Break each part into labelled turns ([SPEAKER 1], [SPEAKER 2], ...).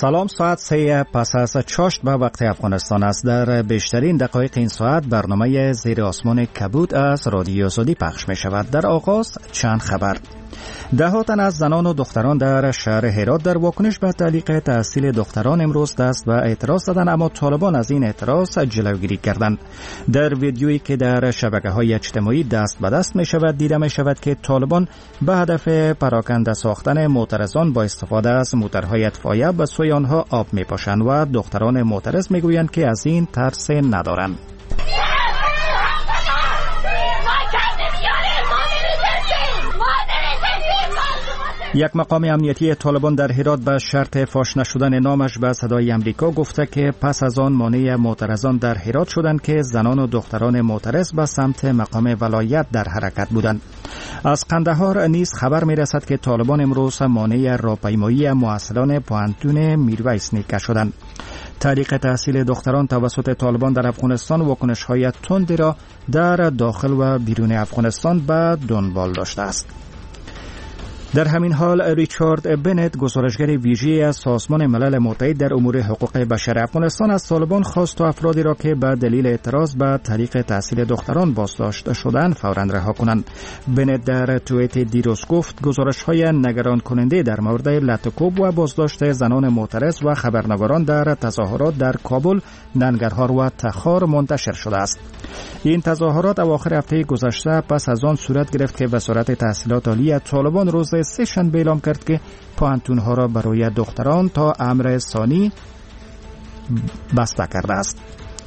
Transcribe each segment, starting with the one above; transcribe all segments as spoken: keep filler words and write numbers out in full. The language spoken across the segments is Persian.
[SPEAKER 1] سلام، ساعت سه پس از چاشت به وقت افغانستان است. در بیشترین دقایق این ساعت برنامه زیر آسمان کبود از رادیو آزادی پخش می شود. در آغاز چند خبر. ده ها تن از زنان و دختران در شهر هرات در واکنش به تعلیق تحصیل دختران امروز دست به اعتراض زدند، اما طالبان از این اعتراض جلوگیری کردند. در ویدیویی که در شبکه‌های اجتماعی دست به دست می شود دیده می شود که طالبان به هدف پراکنده ساختن معترضان با استفاده از موترهای اطفائیه به سوی آنها آب می پاشند و دختران معترض می گویند که از این ترس ندارند. یک مقام امنیتی طالبان در هرات به شرط فاش نشدن نامش به صدای امریکا گفته که پس از آن مانع معترضان در هرات شدند که زنان و دختران معترض به سمت مقام ولایت در حرکت بودند. از قندهار نیز خبر می رسد که طالبان امروز مانع راهپیمایی محصلان پوهنتون میرویس نیکه شدند. تعلیق تحصیل دختران توسط طالبان در افغانستان واکنش‌های تندی را در داخل و بیرون افغانستان به دنبال داشته است. در همین حال ریچارد بنت، گزارشگر ویژه از سازمان ملل متحد در امور حقوق بشر افغانستان، از طالبان خواست تا افرادی را که به دلیل اعتراض به تعلیق تحصیل دختران بازداشت شدند فوراً رها کنند. بنت در توییت دیروز گفت گزارش‌های نگران کننده در مورد لطکوب و بازداشت زنان معترض و خبرنگاران در تظاهرات در کابل، ننگرهار و تخار منتشر شده است. این تظاهرات اواخر هفته گذشته پس از آن صورت گرفت که وزارت تحصیلات عالی طالبان روز سه شنبه اعلام کرد که پوهنتون‌ها را برای دختران تا امر ثانی بسته کرده است.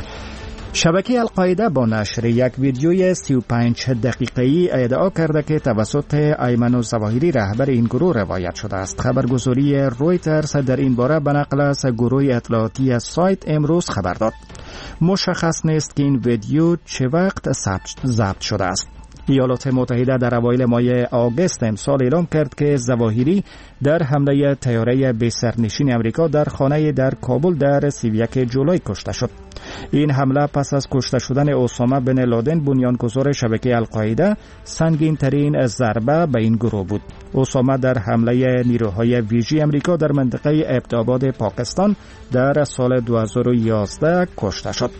[SPEAKER 1] شبکه القاعده با نشر یک ویدیوی سی و پنج دقیقه‌ای ادعا کرده که توسط ایمن الظواهری رهبر این گروه روایت شده است. خبرگزاری رویترز در این باره به نقل از گروه اطلاعاتی سایت امروز خبر داد. مشخص نیست که این ویدیو چه وقت ضبط شده است. ایالات متحده در اوایل ماه آگوست امسال اعلام کرد که ظواهری در حمله طیاره بی سرنشین امریکا در خانه در کابل در سی و یک جولای کشته شد. این حمله پس از کشته شدن اسامه بن لادن، بنیانگذار شبکه القاعده، سنگین ترین ضربه به این گروه بود. اسامه در حمله نیروهای ویژه امریکا در منطقه ابت‌آباد پاکستان در سال دو هزار و یازده کشته شد.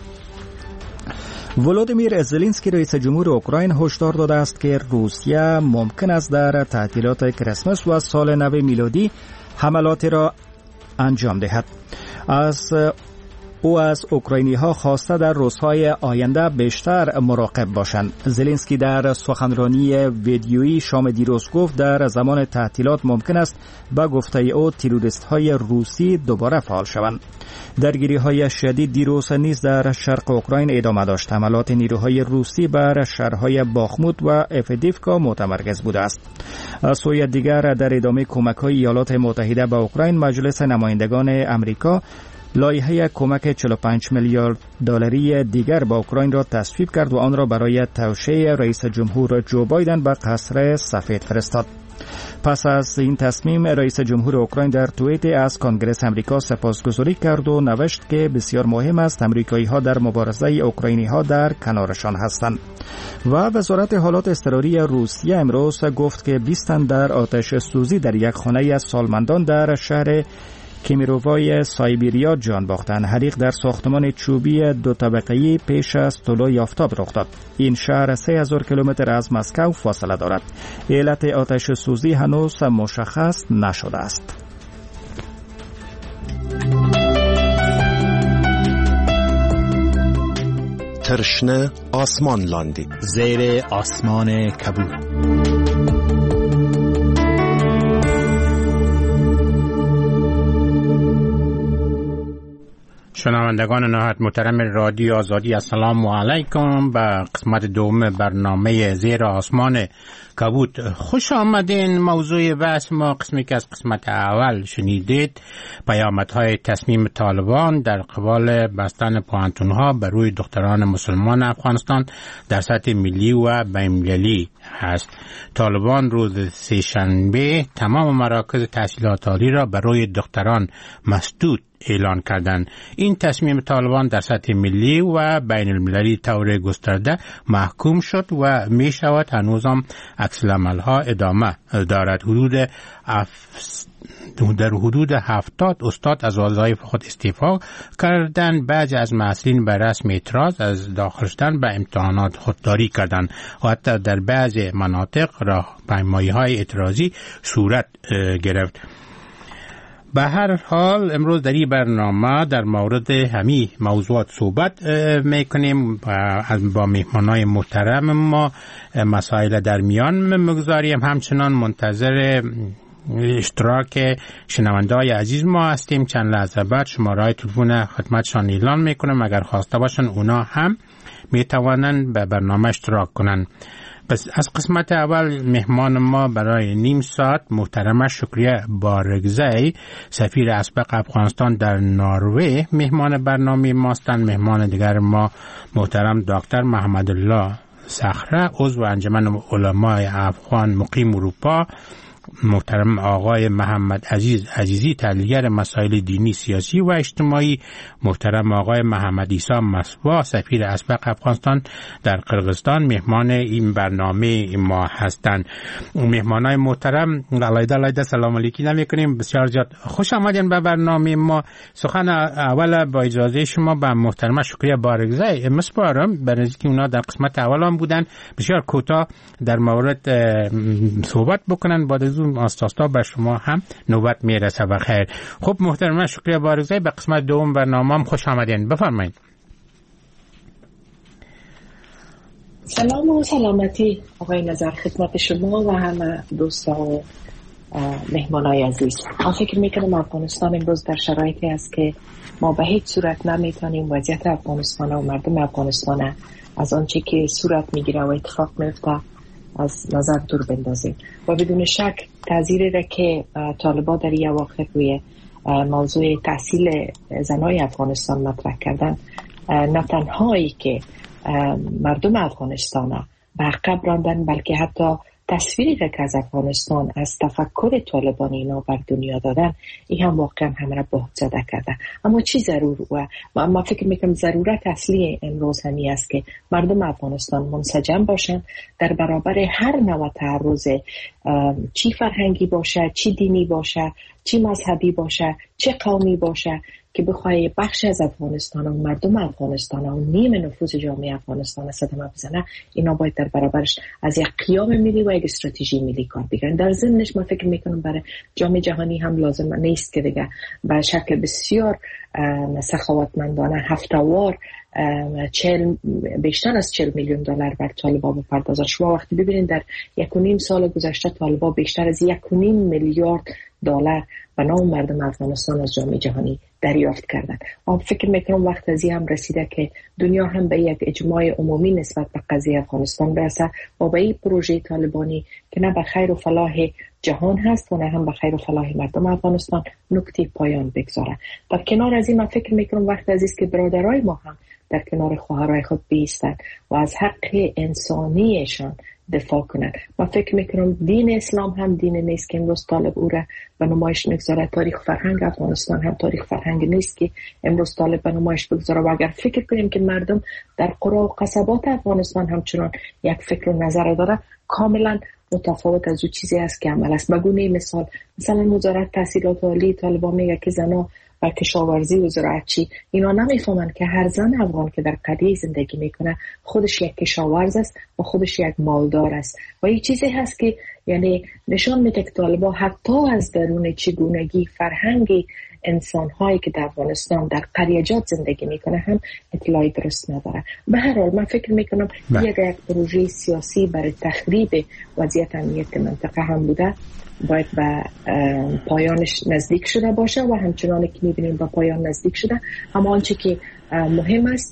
[SPEAKER 1] ولودیمیر زلنسکی رئیس جمهور اوکراین هشدار داده است که روسیه ممکن است در تعطیلات کریسمس و سال نو میلادی حملاتی را انجام دهد. از او از اوکراینی ها خواسته در روزهای آینده بیشتر مراقب باشند. زلنسکی در سخنرانی ویدیویی شام دیروز گفت در زمان تعطیلات ممکن است به گفته او تروریست های روسی دوباره فعال شوند. درگیری های شدید دیروز نیز در شرق اوکراین ادامه داشت. حملات نیروهای روسی بر شهرهای باخموت و افدیفکا متمرکز بوده است. از سوی دیگر در ادامه کمک‌های ایالات متحده به اوکراین، مجلس نمایندگان امریکا لایحه کمک چهل و پنج میلیارد دلاری دیگر با اوکراین را تصویب کرد و آن را برای توشیح رئیس جمهور جو بایدن به قصر سفید فرستاد. پس از این تصمیم، رئیس جمهور اوکراین در توییت از کنگره امریکا سپاسگزاری کرد و نوشت که بسیار مهم است امریکایی ها در مبارزه اوکراینی ها در کنارشان هستند. و وزارت حالات اضطراری روسیه امروز گفت که بیست تن در آتش سوزی در یک خانه از سالمندان در شهر کیمیرووای سایبریا جان باختند. حریق در ساختمان چوبی دو طبقه‌ای پیش از طلوع آفتاب رخ داد. این شهر سه هزار کیلومتر از مسکو فاصله دارد. علت آتش سوزی هنوز مشخص نشده است.
[SPEAKER 2] ترشنه آسمان لاندی
[SPEAKER 3] زیر آسمان کبود.
[SPEAKER 4] شنوندگان نهایت محترم رادیو آزادی، السلام علیکم. به قسمت دوم برنامه زیر آسمان کبود خوش آمدین. موضوع بحث ما قسمی که از قسمت اول شنیدید، پیامدهای تصمیم طالبان در قبال بستن پوهنتون‌ها بر روی دختران مسلمان افغانستان در سطح ملی و بین‌المللی هست. طالبان روز سه‌شنبه تمام مراکز تحصیلات عالی را بر روی دختران مسدود اعلان کردند. این تصمیم طالبان در سطح ملی و بین المللی طور گسترده محکوم شد و می شود هنوزم عکس العمل‌ها ادامه دارد. حدود در حدود هفتاد استاد از وظایف خود استعفا کردند. بعضی از مسئولین به رسم اعتراض از داخل شدن به امتحانات خودداری کردند و حتی در بعضی مناطق راهپیمایی‌های اعتراضی صورت گرفت. به هر حال امروز در این برنامه در مورد همین موضوعات صحبت میکنیم با مهمانای محترم ما. مسائل در میان مگذاریم، همچنان منتظر اشتراک شنونده‌های عزیز ما هستیم. چند لحظه بعد شماره‌های تلفن خدمتشان اعلان میکنم، اگر خواسته باشن اونا هم میتوانند به برنامه اشتراک کنند. بس از قسمت اول مهمان ما برای نیم ساعت محترمه شکریه بارگزی، سفیر اسبق افغانستان در نروژ مهمان برنامه ماستند. مهمان دیگر ما محترم دکتر محمد الله صخره، عضو انجمن علمای افغان مقیم اروپا. محترم آقای محمد عزیز عزیزی، تحلیلگر مسائل دینی، سیاسی و اجتماعی. محترم آقای محمد عیسی مصباح، سفیر اسبق افغانستان در قرقیزستان مهمان این برنامه ما هستند. مهمانای محترم علیده علیده سلام علیکی نمی‌کنیم. بسیار زیاد خوش آمدین به برنامه ما. سخن اول با اجازه شما به محترمه شکریه بارگزی مسپارم، برای اینکه اونا در قسمت اول هم بودن، بسیار کوتاه در مورد صحبت بکنن. بعد از اون آستاستا به شما هم نوبت میرسه. بخیر. خب محترمه شکریه بارگزی، به قسمت دوم برنامه هم خوش آمدین. بفرمایید.
[SPEAKER 5] سلام و سلامتی آقای نظر خدمت شما و همه دوستان و مهمانای عزیز. من فکر میکنم افغانستان امروز در شرایطی است که ما به هیچ صورت نمیتونیم وضعیت افغانستان و مردم افغانستان از آنچه که صورت میگیره و اتفاق میفته از نظر دور بندازیم و بدون شک تأثیری را که طالبان در این اواخر روی موضوع تحصیل زنای افغانستان مطرح کردن، نه تنهایی که مردم افغانستان به عقب راندن، بلکه حتی تصویری را که از افغانستان از تفکر طالبان اینا بر دنیا دادن، این هم واقعا همه را بهت زده کرده. اما چی ضرور و ما فکر میکنم ضرورت اصلی امروز همی است که مردم افغانستان منسجم باشن در برابر هر نوع تعرض، چی فرهنگی باشه، چی دینی باشه، چی مذهبی باشه، چه قومی باشه، که بخواه بخش از افغانستان و مردم افغانستان و نیم نفوذ جامعه افغانستان صدمه بزنه، اینا باید در برابرش از یک قیام ملی و یک استراتژی ملی کار بگیرن. در ضمنش من فکر میکنم برای جامعه جهانی هم لازم نیست که دیگه به شکل بسیار سخاوتمندانه هفته‌وار چهل بیشتر از چهل میلیون دلار بر طالبان بپردازه. شما وقتی ببینید در یک و نیم سال گذشته طالبان بیشتر از یک و نیم میلیارد دلار به نام مردم افغانستان از جامعه جهانی دریافت کردن. من فکر میکنم وقت از این هم رسیده که دنیا هم به یک اجماع عمومی نسبت به قضیه افغانستان برسه و به این پروژه طالبانی که نه به خیر و فلاح جهان هست و نه هم به خیر و فلاح مردم افغانستان نکته پایان بگذاره. در کنار از این من فکر میکنم وقت از این که برادرای ما هم در کنار خواهرای خود بیستن و از حق انسانیشان دفاع کنند. من فکر میکنم دین اسلام هم دین نیست که امروز طالب او را به نمایش میگذاره. تاریخ فرهنگ افغانستان هم تاریخ فرهنگ نیست که امروز طالب به نمایش بگذاره. و اگر فکر کنیم که مردم در قرى و قصبات افغانستان همچنان یک فکر و نظر داره، کاملا متفاوت از او چیزی است که عمل است. بگونه مثال مثلا وزارت تحصیلات عالی طالبان میگه که زنا و کشاورزی و زراعتچی، اینا نمیفهمن که هر زن افغان که در قریه زندگی میکنه خودش یک کشاورز است و خودش یک مالدار است. و این چیزی هست که یعنی نشان میده که طالبان حتی از درون چگونگی فرهنگی انسان‌هایی که در افغانستان در قریه‌جات زندگی میکنه هم اطلاعی درست نداره. به هر حال من فکر میکنم یک یک پروژه سیاسی برای تخریب وضعیت امنیت منطقه هم بوده، باید به پایانش نزدیک شده باشه و همچنان که میبینیم به پایان نزدیک شده. اما آنچه که مهم است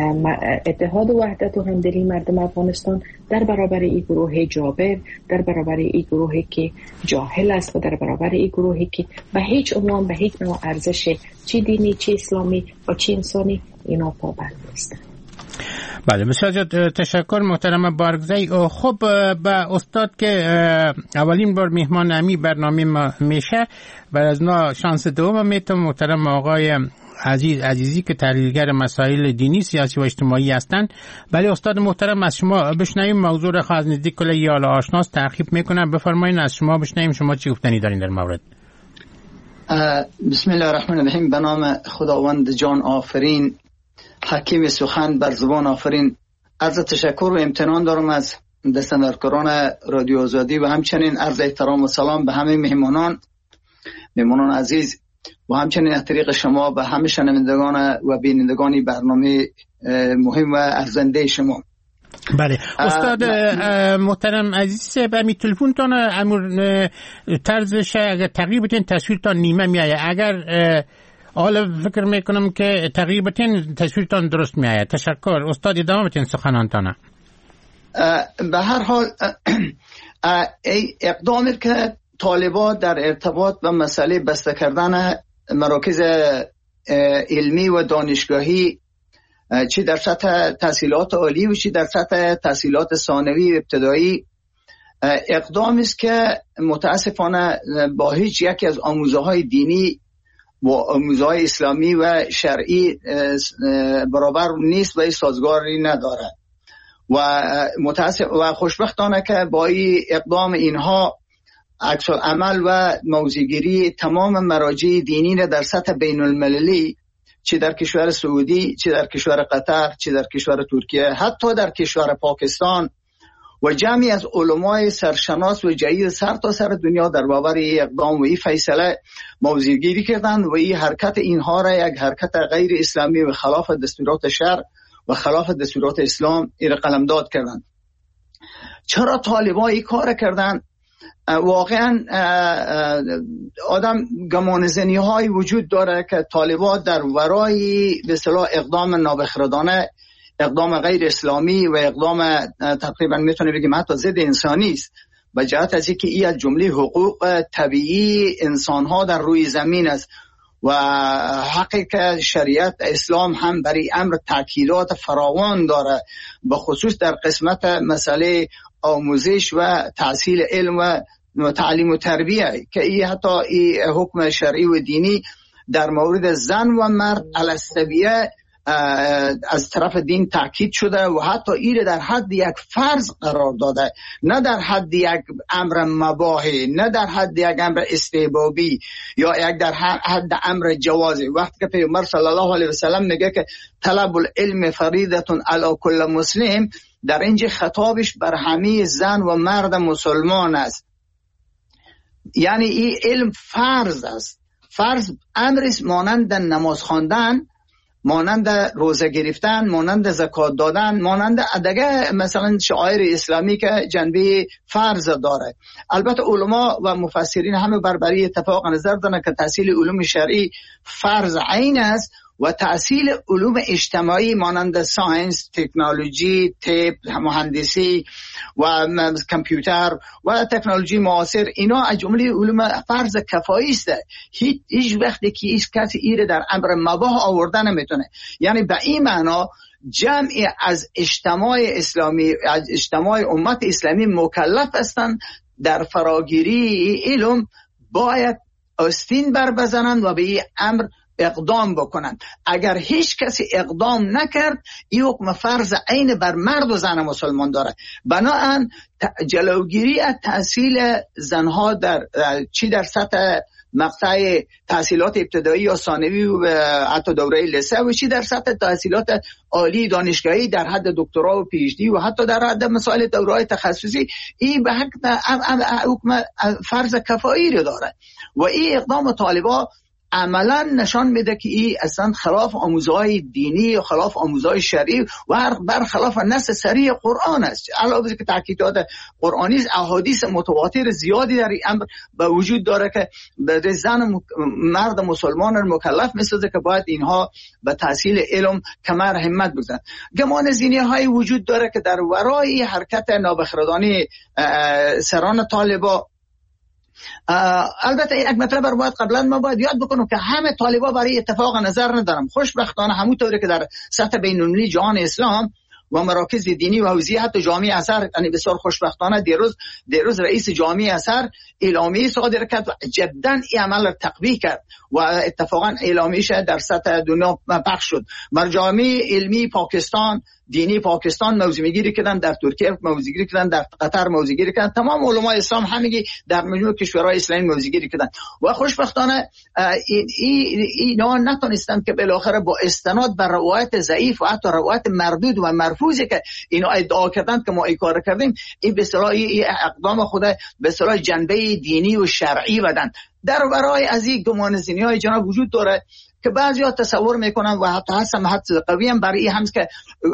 [SPEAKER 5] اتحاد و وحدت و همدلی مردم افغانستان در برابر این گروه جابر، در برابر این گروهی که جاهل است و در برابر این گروهی که به هیچ عنوان به هیچ نوع ارزش چی دینی چی اسلامی و چی انسانی اینا پابند نیستند.
[SPEAKER 4] بله بسیار تشکر محترم بارگزی. خب با استاد که اولین بار مهمان امی برنامه ما میشه و از نا شانس دوم میتونم محترم آقای عزیز عزیزی که تحلیلگر مسائل دینی سیاسی و اجتماعی هستند. ولی استاد محترم از شما بشنویم موضوع را از نزدیک کل یال آشناس تعقیب میکنم. بفرمایید از شما بشنویم شما چی گفتنی دارین در مورد.
[SPEAKER 6] بسم الله الرحمن الرحیم. به نام خداوند جان آفرین، حکیم سخن بر زبان آفرین. عرض تشکر و امتنان دارم از دستاندرکاران رادیو آزادی و همچنین عرض احترام و سلام به همه مهمانان مهمانان عزیز و همچنین از طریق شما به همه شنوندگان و بینندگان برنامه مهم و ارزنده شما.
[SPEAKER 4] بله استاد محترم عزیز به می تلفن تان امور طرزش اگر تغییر بتین تصویرتان نیمه می آید. اگر حالا فکر میکنم که تغییر بتین تصویرتان درست می آید. تشکر استاد ادامه بتین سخنانتان.
[SPEAKER 6] به هر حال اقدامی که طالبان در ارتباط به مسئله بسته کردن مراکز علمی و دانشگاهی چی در سطح تحصیلات عالی و چی در سطح تحصیلات ثانوی و ابتدایی اقدامی است که متاسفانه با هیچ یکی از آموزه‌های دینی و آموزه‌های اسلامی و شرعی برابر نیست و سازگاری ندارد و متاسف و خوشبختانه که با این اقدام اینها عکس العمل و موضع‌گیری تمام مراجع دینی را در سطح بین المللی چه در کشور سعودی، چه در کشور قطر، چه در کشور ترکیه، حتی در کشور پاکستان و جمعی از علمای سرشناس و جدید سر تا سر دنیا در برابر اقدام و این فیصله موضع‌گیری کردند و این حرکت اینها را یک حرکت غیر اسلامی و خلاف دستورات شرع و خلاف دستورات اسلام این قلمداد کردند. چرا طالبان این کار کردند؟ واقعا آدم گمانه‌زنی های وجود داره که طالبان در ورای به اصطلاح اقدام نابخردانه، اقدام غیر اسلامی و اقدام تقریبا میتونه بگیم حتی ضد انسانی است و جهت از اینکه این از جمله حقوق طبیعی انسان ها در روی زمین است و حقی که شریعت اسلام هم برای امر تاکیدات فراوان داره، به خصوص در قسمت مسئله آموزش و تحصیل علم و تعلیم و تربیه که این حتی این حکم شرعی و دینی در مورد زن و مرد علی السویه از طرف دین تاکید شده و حتی این در حد یک فرض قرار داده، نه در حد یک امر مباحی، نه در حد یک امر استحبابی یا یک در حد امر جوازی. وقتی که پیامبر صلی الله علیه و سلم میگه که طلب العلم فریضه علی کل مسلم، در اینجا خطابش بر همه زن و مرد مسلمان است. یعنی این علم فرض است، فرض امر است مانند نماز خواندن، مانند روزه گرفتن، مانند زکات دادن، مانند دیگه مثلا شعائر اسلامی که جنبه فرض داره. البته علما و مفسرین همه بر بری اتفاق نظر دارن که تحصیل علوم شرعی فرض عین است و تحصیل علوم اجتماعی مانند ساینس، تکنولوژی، طب، مهندسی و کامپیوتر و تکنولوژی معاصر اینا از جمله علوم فرض کفایی است. هیچ هیچ وقتی که هیچ کسی ایره در امر مباح آوردن نمیتونه. یعنی به این معنا جمعی از اجتماع اسلامی، از اجتماع امت اسلامی مکلف هستند در فراگیری علم باید آستین بر بزنند و به این امر اقدام بکنند. اگر هیچ کسی اقدام نکرد این حکم فرض عین بر مرد و زن مسلمان داره. بنابراین جلوگیری از تحصیل زنها در چی در سطح مقطع تحصیلات ابتدایی یا ثانوی و حتی دوره لیسه و چی در سطح تحصیلات عالی دانشگاهی در حد دکترا و پی اچ دی و حتی در حد مسائل دوره‌های تخصصی این به حق حکم فرض کفایی رو داره و این اقدام طالبان عملا نشان میده که این اصلا خلاف آموزهای دینی و خلاف آموزهای شرعی و برخلاف نص صریح قرآن است. علاوه که تاکیدات قرآنی احادیث متواتر زیادی در این امر به وجود داره که به زن مرد مسلمان مکلف میسازه که باید اینها به تحصیل علم کمر همت بگذارن. گمان زینی های وجود داره که در ورای حرکت نابخردانه سران طالبان. البته یک مطلب رو باید قبلا ما باید یاد بکنم که همه طالبان برای اتفاق نظر ندارم. خوشبختانه همونطوری که در سطح بین‌المللی جهان اسلام و مراکز دینی و حوزی حتی جامعه اثر، یعنی بسیار خوشبختانه دیروز دیروز رئیس جامعه اثر اعلامیه صادر کرد و جدا این عمل را تقویه کرد و اتفاقا اعلامیه‌اش در سطح دنیا پخش شد. مجامع علمی پاکستان، دینی پاکستان موضوع میگیری کردن، در ترکیه موضوع گیری کردن، در قطر موضوع گیری کردن، تمام علمای اسلام همگی در مجموع کشورهای اسلامی موضوع گیری کردن و خوشبختانه اینا نتونستن که بالاخره با استناد بر روایت ضعیف و حتی روایت مردود و مرفوضی که اینا ادعا کردن که ما این کار کردیم، این به اصطلاح اقدام خود به اصطلاح جنبه دینی و شرعی بدن. در برای از این گمانه‌زنی‌های جناب وجود داره که بعضی‌ها تصور میکنن و حتی هستن حد قوی هم برای هم که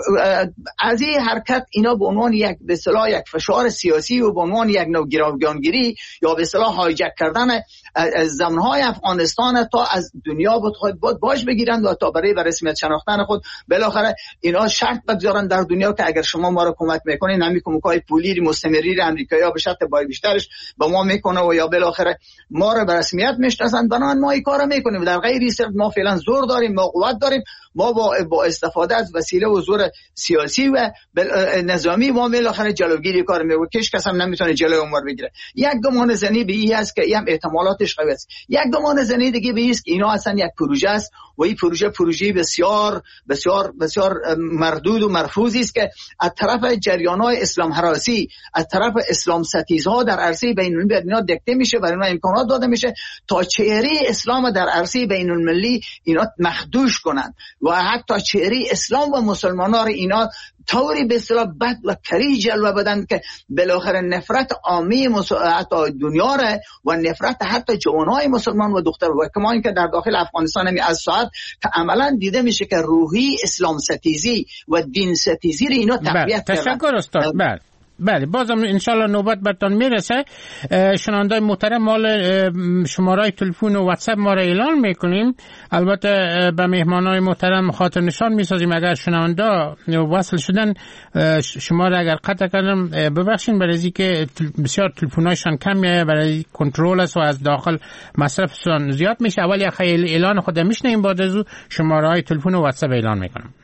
[SPEAKER 6] از این حرکت اینا به عنوان یک به اصطلاح یک فشار سیاسی و به عنوان یک نوع گروگانگیری یا به اصطلاح هایجک کردن زمین‌های افغانستان تا از دنیا بود خود بود باش بگیرند و تا برای رسمیت شناختن خود بالاخره اینا شرط بگذارن در دنیا که اگر شما ما رو کمک میکنین همین کمک‌های پولی مستمری امریکایی‌ها به شرط بای بیشترش به ما میکنه و یا بالاخره ما رو به رسمیت میشناسن، بنابراین ما این کارو میکنیم. در غیر این ما فعلا زور داریم، ما قوت داریم، ما با با استفاده از وسیله و زور سیاسی و نظامی ما بالاخره جلوگیری کار میکنیم. کش کس هم نمیتونه جلوی عمر بگیره. یک گمان زنی به این است که این احتمالاتش قوی است. یک گمان زنی دیگه به این است که اینا اصلا یک پروژه است و این پروژه پروژه بسیار بسیار بسیار مردود و مرفوضی است که از طرف جریان‌های اسلام هراسی، از طرف اسلام ستیزها در عرصه بین‌المللی اینا دکته میشه و اینا امکانات داده میشه تا چهره اسلام در عرصه بین‌المللی اینا مخدوش کنند و حتی چهره اسلام و مسلمانان اینا طوری به اصطلاح بد و کری جلوه بدن که بالاخره نفرت عامی حتی دنیا را و نفرت حتی جوانای مسلمان و دختر و کما اینکه در داخل افغانستان هم از ساعت که عملا دیده میشه که روحی اسلام ستیزی و دین ستیزی را اینا تقویت کردن.
[SPEAKER 4] تشکر استاد. بله بله بازم انشالله نوبت برتان میرسه. شنوندای محترم مال شمارهای تلفن و واتساپ ما را اعلان میکنیم. البته به مهمانای محترم خاطر نشان میسازیم اگر شنونده وصل شدن شماره اگر قطع کردم ببخشین، برای که بسیار تلفنایشان کم میاد، برای کنترل است و از داخل مصرفشان زیاد میشه. اول یک خیلی اعلان خود میشنیم، بعد از او شمارهای تلفن و واتساپ اعلان میکنم.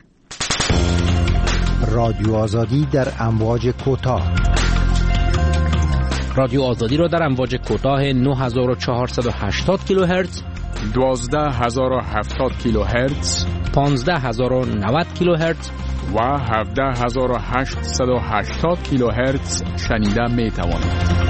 [SPEAKER 3] رادیو آزادی در امواج کوتاه.
[SPEAKER 7] رادیو آزادی را در امواج کوتاه نه هزار و چهارصد و هشتاد کیلوهرتز،
[SPEAKER 8] دوازده هزار و هفتاد کیلوهرتز،
[SPEAKER 7] پانزده هزار و نود کیلوهرتز
[SPEAKER 8] و هفده هزار و هشتصد و هشتاد کیلوهرتز شنیده می توانید.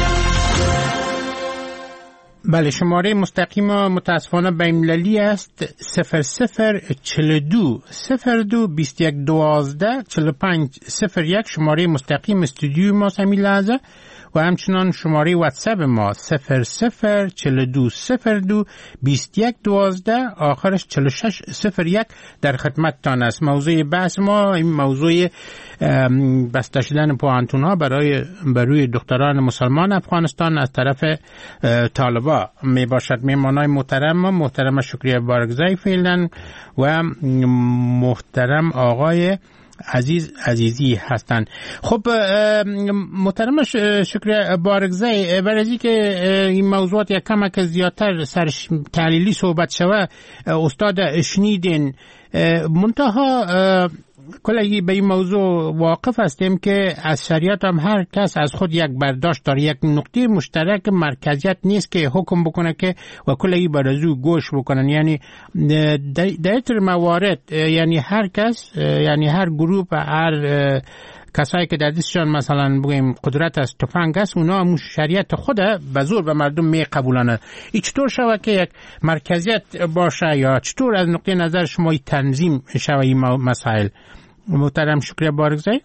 [SPEAKER 4] بله، شماره مستقیم متاسفانه بین‌المللی است صفر صفر چهل و دو صفر دو بیست و یک دوازده چهل و پنج صفر یک. شماره مستقیم استودیوی ما همین لحظه و همچنان شماره واتساپ ما صفر صفر چهل و دو صفر دو بیست و یک دوازده آخرش چهل و شش صفر یک در خدمتتان است. موضوع بحث ما این موضوع بسته شدن پوهنتون‌ها برای بروی دختران مسلمان افغانستان از طرف طالبا می باشد. میمانای محترم ما محترم شکریه بارگزای فعلا و محترم آقای عزیز عزیزی هستند. خب محترم شکریه بارگزای، برای که این موضوعات یک کم که زیادتر سر تحلیلی صحبت شود استاد شنیدین، منتها کلی به این موضوع واقف هستیم که از شریعت هم هر کس از خود یک برداشت داره، یک نقطه مشترک مرکزیت نیست که حکم بکنه که و کلی برازو گوش بکنن. یعنی در این موارد یعنی هر کس، یعنی هر گروه و هر کسایی که در دستشان مثلا بگیم قدرت از تفنگ است، اونا هم شریعت خود به زور به مردم می قبولانه. این چطور شود که یک مرکزیت باشه یا چطور از نقطه نظر شما تنظیم شود این مسائل؟ محترم شکریه بارگزای.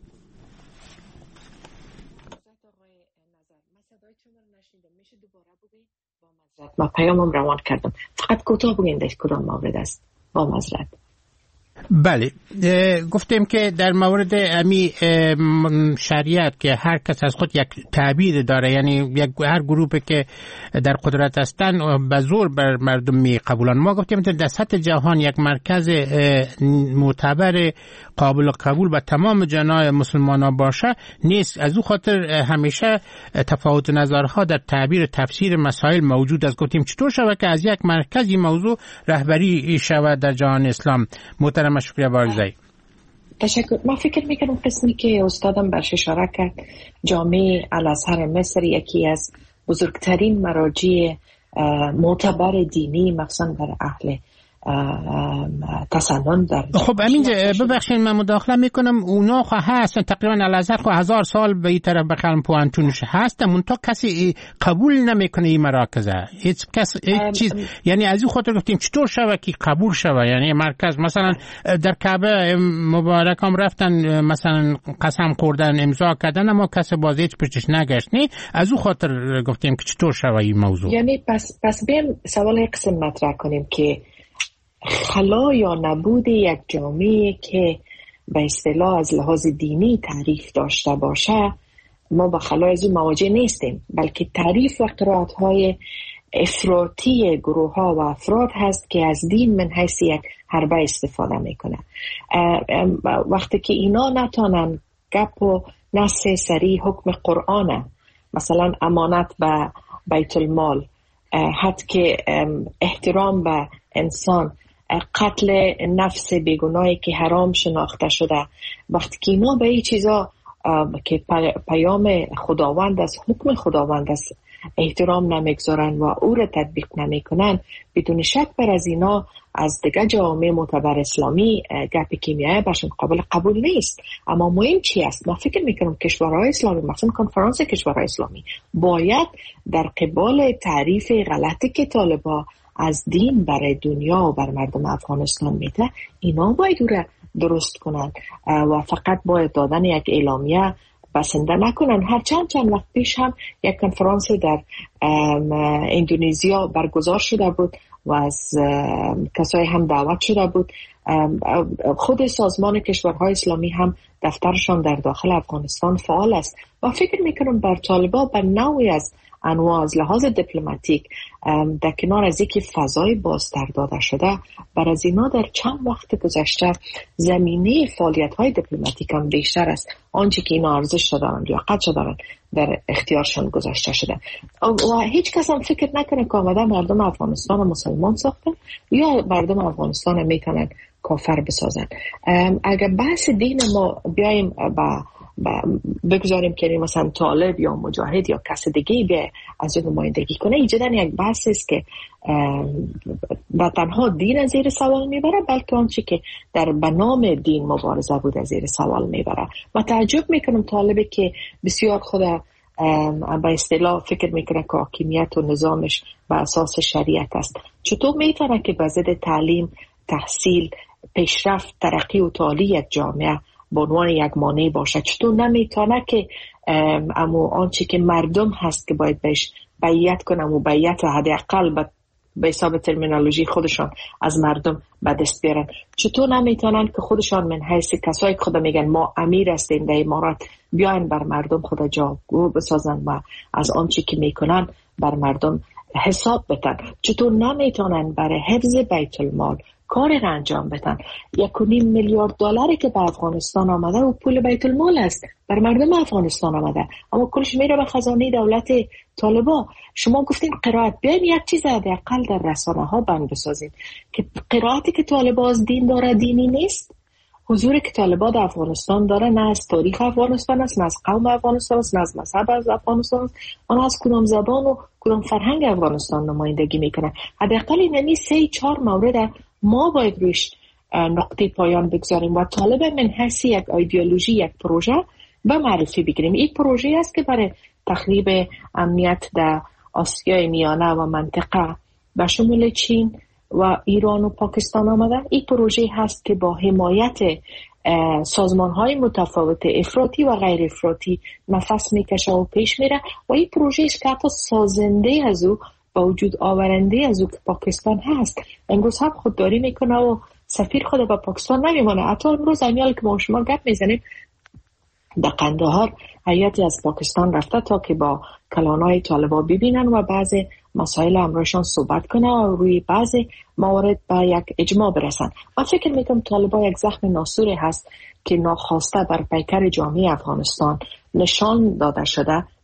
[SPEAKER 5] ما پیامم روان کردم، فقط کوتاه بگین در کدام مورد است با معذرت.
[SPEAKER 4] بله، گفتیم که در مورد امی شریعت که هر کس از خود یک تعبیر داره، یعنی یک هر گروهی که در قدرت هستن به زور بر مردم می قبولن. ما گفتیم که در سطح جهان یک مرکز معتبر قابل قبول به تمام جنای مسلمانان باشه نیست. از او خاطر همیشه تفاوت نظرها در تعبیر تفسیر مسائل موجود است. گفتیم چطور شود که از یک مرکزی موضوع رهبری شود در جهان اسلام؟ محترم شکریه بارگزایی.
[SPEAKER 5] تشکر. من فکر میکنم قسمی که استادم برش اشاره کرد، جامعه الازهر مصر یکی از بزرگترین مراجع معتبر دینی مخصوصا در اهل تسنن در
[SPEAKER 4] خب همینجا ببخشید من مداخله میکنم، اونا خو هست تقریبا الازهر خو هزار سال به این طرف بخلم پوانتونش هست، منتها کسی قبول نمیکنه این مراکزه، هیچ کس هیچ چیز. یعنی از این خاطر گفتیم چطور شوه که قبول شوه، یعنی مرکز مثلا در کعبه مبارک هم رفتن مثلا قسم خوردن امضا کردن اما کسی باز هیچ پشتش نگشت، نه از اون خاطر گفتیم که چطور شوه این موضوع.
[SPEAKER 5] یعنی پس پس بیم سوال قسم مطرح کنیم که خلا یا نبود یک جامعه که به اصطلاح از لحاظ دینی تعریف داشته باشه، ما با خلا از اون مواجه نیستیم، بلکه تعریف و قرائت‌های افراطی گروه ها و افراد هست که از دین من حیث یک حربه استفاده میکنه. وقتی که اینا نتانن گپ و نص سریع حکم قرآن، مثلا امانت به بیت المال، حتی که احترام به انسان، قتل نفس بیگناهی که حرام شناخته شده، وقتی که اینا به این چیزا که پیام خداوند است، حکم خداوند است احترام نمیگذارن و او را تطبیق نمیکنن، بدون شک بر از اینا از دیگه جامعه معتبر اسلامی گپی که میایه برشون قابل قبول نیست. اما مهم چی است؟ ما فکر میکنم کشورهای اسلامی، مثلا کنفرانس کشورهای اسلامی، باید در قبال تعریف غلطی که طالبا از دین برای دنیا و بر مردم افغانستان میده، اینا باید او را درست کنن و فقط باید دادن یک اعلامیه بسنده نکنن. هر چند چند وقت پیش هم یک کنفرانس در اندونزیا برگزار شده بود و از کسای هم دعوت شده بود. خود سازمان کشورهای اسلامی هم دفترشان در داخل افغانستان فعال است و فکر میکنم بر طالبا به نوعی از انواع از لحاظ دیپلماتیک در کنار از اینکه فضای بازتر داده شده، بر از اینا در چند وقت گذشته زمینه فعالیت های دیپلماتیک هم بیشتر است آنچه که اینا ارزش دارن یا قدر دارن در اختیارشان گذاشته شده و هیچ کس هم فکر نکنه که آمده مردم افغانستان مسلمان ساختن یا مردم افغانستان میتونن کافر بسازن. اگر بحث دین ما بیایم با بگذاریم که مثلا طالب یا مجاهد یا کس دیگه به از اون نمایندگی کنه، ایجادن یک بحث است که با تنها دین از زیر سوال میبره، بلکه آنچه که در بنام دین مبارزه بود از زیر سوال میبره. و تعجب میکنم طالبی که بسیار خود به اصطلاح فکر میکنه که حاکمیت و نظامش بر اساس شریعت است، چطور میتونه که به ضد تعلیم، تحصیل، پیشرفت، ترقی و تعالی یک جامعه به عنوان یک مانع باشه؟ چطور نمیتونه که اما آنچه که مردم هست که باید بهش بیعت کنم و بیعت حداقل به حساب ترمینولوژی خودشان از مردم به دست بیارن، چطور نمیتونن که خودشان من حیث کسایی که خدا میگن ما امیر هستیم در امارات بیاین بر مردم خدا جاگو بسازن و از آنچه که میکنن بر مردم حساب بتن؟ چطور نمیتونن برای حفظ بیت المال کاری را انجام بدن؟ یک و نیم میلیارد دلاری که به افغانستان آمده و پول بیت المال است، بر مردم افغانستان آمده، اما کلش میره به خزانه دولت طالبا. شما گفتین قرائت، بیاین یک چیز حداقل در رسانه ها بند بسازین که قرائتی که طالبا از دین داره دینی نیست، حضوری که طالبا در افغانستان داره نه از تاریخ افغانستان است، نه از قوم افغانستان است، نه از مذهب از افغانستان است، نه از کدام زبان و کدام فرهنگ افغانستان نمایندگی میکنه. حداقل این سه چهار مورد ما باید روش نقطه پایان بگذاریم و طالب من حیث یک ایدئولوژی، یک پروژه به معرفی بگیریم. این پروژه است که برای تخریب امنیت در آسیای میانه و منطقه به شمول چین و ایران و پاکستان آمده. این پروژه هست که با حمایت سازمان‌های متفاوت افراطی و غیر افراطی نفس میکشه و پیش میره و این پروژه است که حتی سازنده از او با وجود آورنده از او که پاکستان هست امروز هم خودداری میکنه و سفیر خود با پاکستان نمیمانه. حتی امروز امیال که ما شما گپ میزنیم در قندهار هیئتی از پاکستان رفته تا که با کلانای طالبا ببینن و بعض مسائل امرشان صحبت کنه و روی بعض موارد با یک اجماع برسن. من فکر میکنم طالبا یک زخم ناسوری هست که ناخواسته بر پیکر جامعه افغانستان نشان داده شده،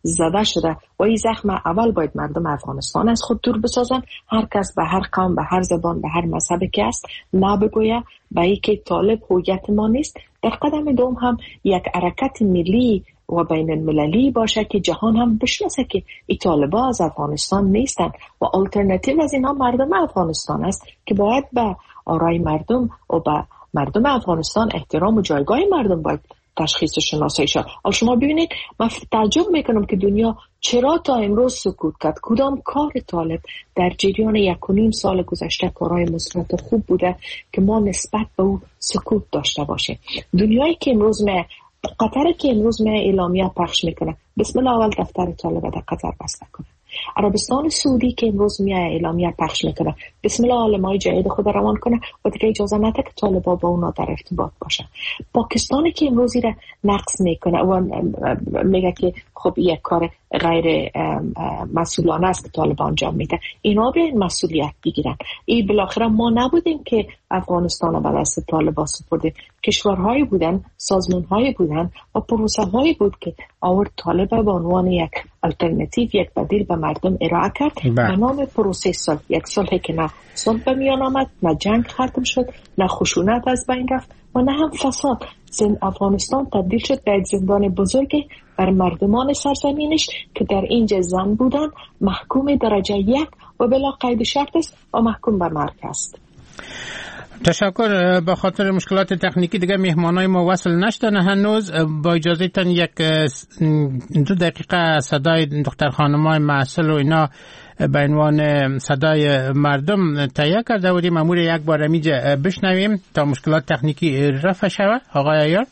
[SPEAKER 5] زده شده و این زخم اول باید مردم افغانستان از خود دور بسازن. هر کس به هر قوم، به هر زبان، به هر مذهبی که است نبگویه به این که طالب هویت ما نیست. در قدم دوم هم یک حرکت ملی و بین المللی باشه که جهان هم بشناسه که این طالبا از افغانستان نیستن و آلترناتیو از اینها مردم افغانستان است که باید به آرای مردم و به مردم افغانستان احترام و جایگاه مردم باید تشخیص شناسایی شد. حالا شما ببینید من تعجب میکنم که دنیا چرا تا امروز سکوت کرد. کدام کار طالب در جریان یک و نیم سال گذشته کارهای مثبت خوب بوده که ما نسبت به او سکوت داشته باشیم. دنیایی که امروز می قطر که امروز می اعلامیه پخش میکنه، بسم الله اول دفتر طالب در قطر بسته کنه. عربستان سعودی که امروز می اعلامیه پخش میکنه، بسم الله علمای جدید خود روان کنه و دیگه اجازه نده که طالبا با اونا در ارتباط باشه. پاکستانی که امروز را نقص میکنه و میگه که خب یک کار غیر مسئولانه است که طالبان انجام میده، اینا به مسئولیت بگیرن. این بالاخره ما نبودیم که افغانستان به دست طالبان سپردیم، کشورهایی بودن، سازمانهایی بودن و پروسه هایی بود که آورد طالب به عنوان یک الटरनेटिव، یک بدیل به مردم ارائه کرد به نام پروسه صلح. یک صلحی که نه صلح به میان آمد، نه جنگ ختم شد، نه خشونت از بین رفت و نه هم فساد. زن افغانستان تبدیل شد به زندان بزرگی بر مردمان سرزمینش که در اینجا زن بودن، محکوم درجه یک و بلا قید شرط است و محکوم به مرگ است.
[SPEAKER 4] تشکر. به خاطر مشکلات تکنیکی دیگه مهمانای ما وصل نشدن هنوز. با اجازه تان یک دو دقیقه صدای دختر خانمای معسل و اینا به عنوان صدای مردم تهیه کرده بودیم، امور یک بار امیجا بشنویم تا مشکلات تکنیکی رفع شود. آقای عیار.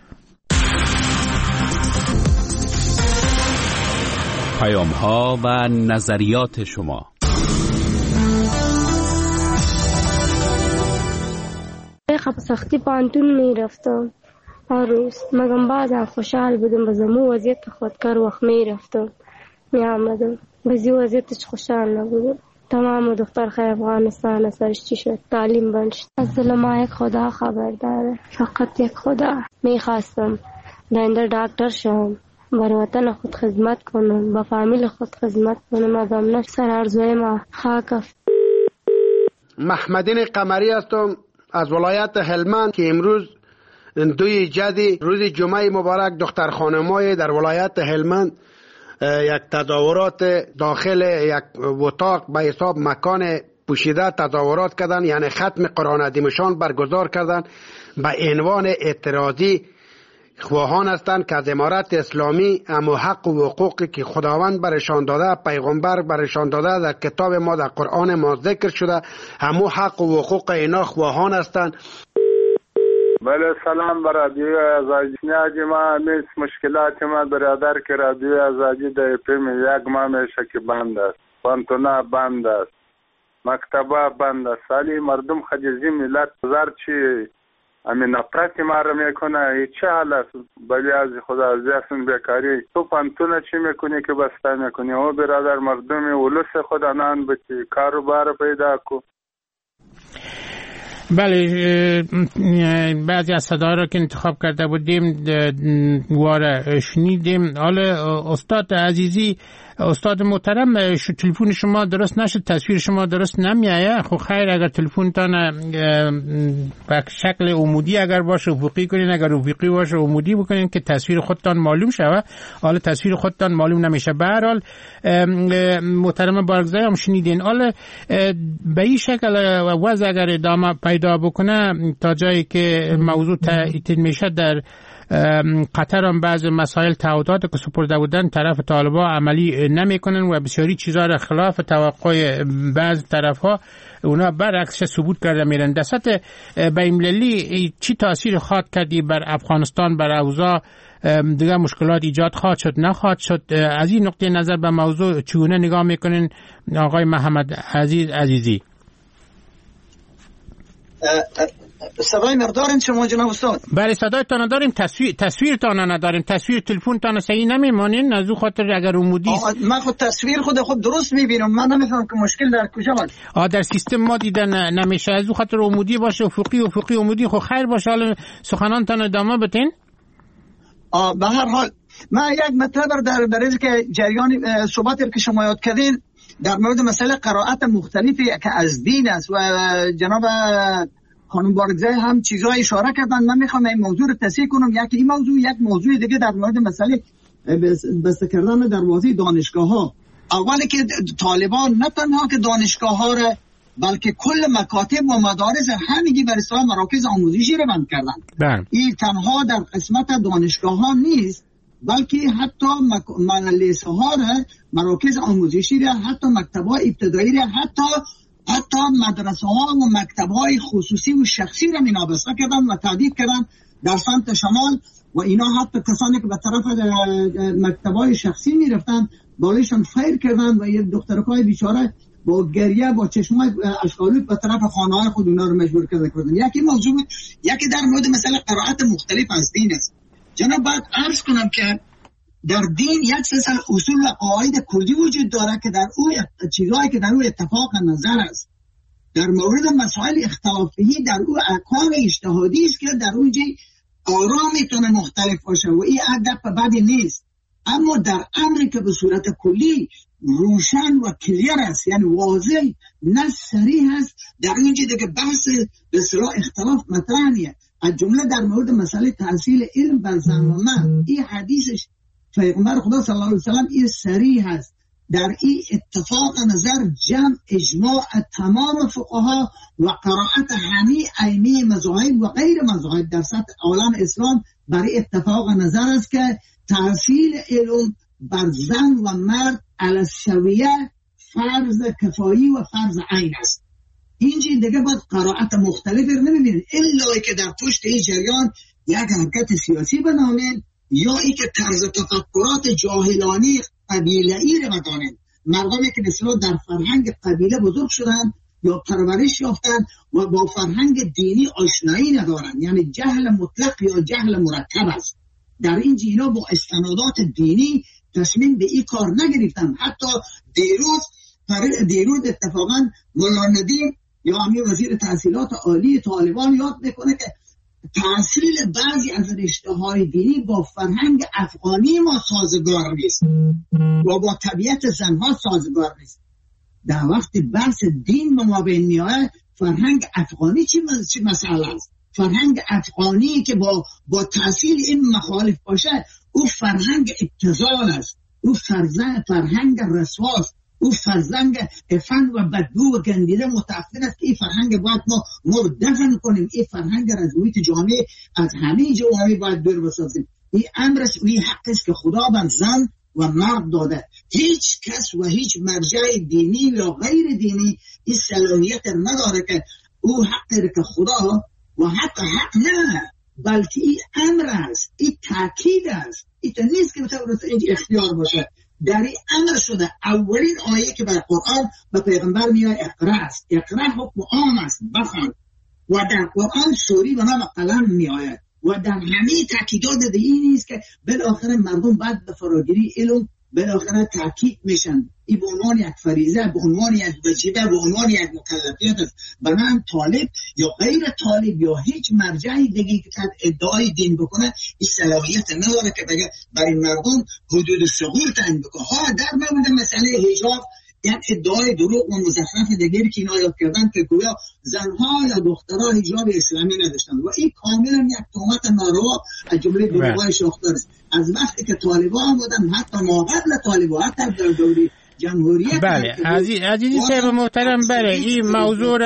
[SPEAKER 9] پیام ها و نظریات شما.
[SPEAKER 10] خب سختی پانتون می رفتم هر روز، مگم بعد خوشحال بودم بزمو وضعیت خودکار وقت می رفتم می آمدم بزی وضعیتش خوشحال نبودم. تمام دختر خیلی افغانستان سرش چی شد، تعلیم بند شد. از ظلم یک خدا خبر داره، فقط یک خدا. می خواستم دنده دکتر شم، بر وطن خود خدمت کنم، با فامیل خود خدمت کنم. مگم نفس سر ارزوی ما خاک.
[SPEAKER 11] محمدین قمری هستم از ولایت هلمند که امروز دوی جدی روز جمعه مبارک دختر خانمای در ولایت هلمند یک تظاهرات داخل یک اتاق به حساب مکان پوشیده تظاهرات کردن، یعنی ختم قرآن عظیمشان برگزار کردن به عنوان اعتراضی. خواهان هستند که از امارت اسلامی اما حق و حقوقی که خداوند برشان داده، پیغمبر برشان داده، در کتاب ما در قرآن ما ذکر شده، همو حق و حقوق اینا خواهان هستند.
[SPEAKER 12] بله سلام بر رادیو آزادی. نیازی ما همیش مشکلات ما برادر که رادیو آزادی در پیم یک ماه میشه که بند است، پانتونا بند است، مکتبه بند است. سالی مردم خجیزی ملت بزار چی امی نفرتی ما رو میکنه. ای چه حال است؟ بلی از خدا از دیسون بیکاری تو پانتونه چی میکنی که بسته میکنی؟ او برادر مردمی ولوس خدا نان بچی کارو بار پیدا کو.
[SPEAKER 4] بله، بعضی از صداها را که انتخاب کرده بودیم واره شنیدیم. حالا استاد عزیزی، استاد محترم، تلفن شما درست نشد، تصویر شما درست نمیایه. خب خیر، اگر تلفنتان به شکل عمودی اگر باشه افقی کنین، اگر افقی باشه عمودی بکنین که تصویر خودتان معلوم شود. حالا تصویر خودتان معلوم نمیشه. به هر حال محترم بارگزای هم شنیدین. حالا به این شکل وضع اگر ادامه پیدا بکنه تا جایی که موضوع تایید میشه، در قطر هم بعض مسائل تعهدات که سپرده بودن طرف طالبان عملی نمیکنن و بسیاری چیزا را خلاف توقع بعض طرف ها اونا برعکسش ثبوت کرده میرن. در سطح بین‌المللی چی تاثیر خواهد کردی بر افغانستان، بر اوضاع دیگه مشکلات ایجاد خواهد شد نخواهد شد؟ از این نقطه نظر به موضوع چگونه نگاه میکنین آقای محمد عزیز عزیزی؟
[SPEAKER 6] صدای مردارین شما جناب استاد؟
[SPEAKER 4] بله صدای تان نداریم، تصویر تصویر تان نداریم، تصویر تلفن تان صحیح نمیمونین. از او خاطر اگر عمودی
[SPEAKER 6] من خود تصویر خود خود درست میبینم، من نمیفهمم که مشکل در کجا است.
[SPEAKER 4] آ در سیستم ما دیدن نمیشه. از او خاطر عمودی باشه، افقی افقی عمودی خو خیر باشه. حالا سخنان تان ادامه بتین.
[SPEAKER 6] به هر حال من یک مطلب در برای که جریان صحبتی که شما یاد کردین در مورد مسئله قرائت مختلفی که از دین است و جناب خانم بارگزای هم چیزای اشاره کردن. من میخوام این موضوع رو تصحیح کنم. یک این موضوع، یک موضوع دیگه در مورد مسئله بسته کردن دروازه دانشگاه ها. اولی که طالبان نه تنها که دانشگاه ها را بلکه کل مکاتب و مدارس همگی بر اصطلاح مراکز آموزشی را بند کردن. این تنها در قسمت دانشگاه ها نیست بلکه حتی مدارس ها را، مراکز آموزشی را، حتی مکتب‌های ابتدایی را، حتی حتی مدرسه ها و مکتب های خصوصی و شخصی را منابسته کردن و تهدید کردن در سمت شمال و اینا حتی کسانی که به طرف مکتب های شخصی می رفتن بالایشان فیر کردن و یه دخترکای بیچاره با گریه با چشمای اشکالود به طرف خانه های خود اونا رو مجبور کردن. یکی موضوع، یکی در مورد مثلا قرائت مختلف از دین است. جناب باید عرض کنم که در دین یک سلسله اصول و قواعد کلی وجود داره که در او چیزهایی که در او اتفاق نظر است در مورد مسائل اختلافی در او احکام اجتهادی است که در اونجا آرا میتونه مختلف باشه و این ادب بدی نیست، اما در امری که به صورت کلی روشن و کلیر است، یعنی واضح نه صریح است، در اونجا دیگه بحث به اصطلاح اختلاف مطرح نیست. از جمله در مورد مسئله تحصیل علم بر زن و مرد، این حدیثش پیغمبر خدا صلی الله علیه وسلم این صریح است. در این اتفاق نظر جمع اجماع تمام فقها و قرائت همه ائمه مذاهب و غیر مذاهب در سطح عالم اسلام برای اتفاق نظر است که تحصیل علم بر زن و مرد علی السویه فرض کفایی و فرض عین است. اینجا دیگه باید قرائت مختلف رو نمیبینید الا که در پشت این جریان یک حرکت سیاسی بنامین یا ای که طرز تفکرات جاهلانی قبیله‌ای رو بدانند. مردمی که مثلا در فرهنگ قبیله بزرگ شدن یا پرورش یافتن و با فرهنگ دینی آشنایی ندارن، یعنی جهل مطلق یا جهل مرکب است. در این جینا با استنادات دینی تصمیم به این کار نگرفتن. حتی دیروز دیروز اتفاقا مولانا ندیم یا امیر وزیر تحصیلات عالی طالبان یاد میکنه که تحصیل بعضی از رشته‌های دینی با فرهنگ افغانی ما سازگار نیست و با طبیعت زنها سازگار نیست. در وقت بحث دین ما بین میاد فرهنگ افغانی چی مسئله است؟ فرهنگ افغانی که با با تحصیل این مخالف باشه او فرهنگ ابتذال است، او فرزند فرهنگ رسواست، او فرزنگ افن و بدبو و گندیده متأثر است که این فرهنگ باید ما مردفن کنیم. این فرهنگ را از محیط جامعه از همه جوامع باید دور بسازیم. این امر است و این حق است که خدا بر زن و مرد داده. هیچ کس و هیچ مرجع دینی یا غیر دینی این صلاحیت نداره که او حق را که خدا و حق حق نه، بلکه این امر است، این تاکید است. این نیست که مثلا اختیار باشه. در این امر شده. اولین آیه که بر قرآن به پیغمبر میاد اقرا است. اقرا حکم عام است، بخوان. و در قرآن سوری به نام قلم میآید و در همه تاکیدات دیگه نیست که بالاخره مردم بعد به فراگیری علم بالاخره تاکید میشن. این به عنوان یک فریضه، به عنوان یک وجیبه، به عنوان یک مکلفیت است. بنابراین طالب یا غیر طالب یا هیچ مرجعی دیگه که ادعای دین بکنه این صلاحیت نداره که بگه برای مردم حدود ثقور تعیین بکنه. ها در مورد مسئله حجاب یعنی ادعای دروغ و مزخرف دیگری که اینا یاد کردن که گویا زنها یا دخترها حجاب اسلامی نداشتن و این کاملا یک تهمت ناروا از جمله دروغ‌های شاخدار است. از وقتی که طالبان بودن حتی ما قبل طالبان حتی در دوره جمهوریت
[SPEAKER 4] بله عزیز عزیزی صاحب محترم بله این موضوع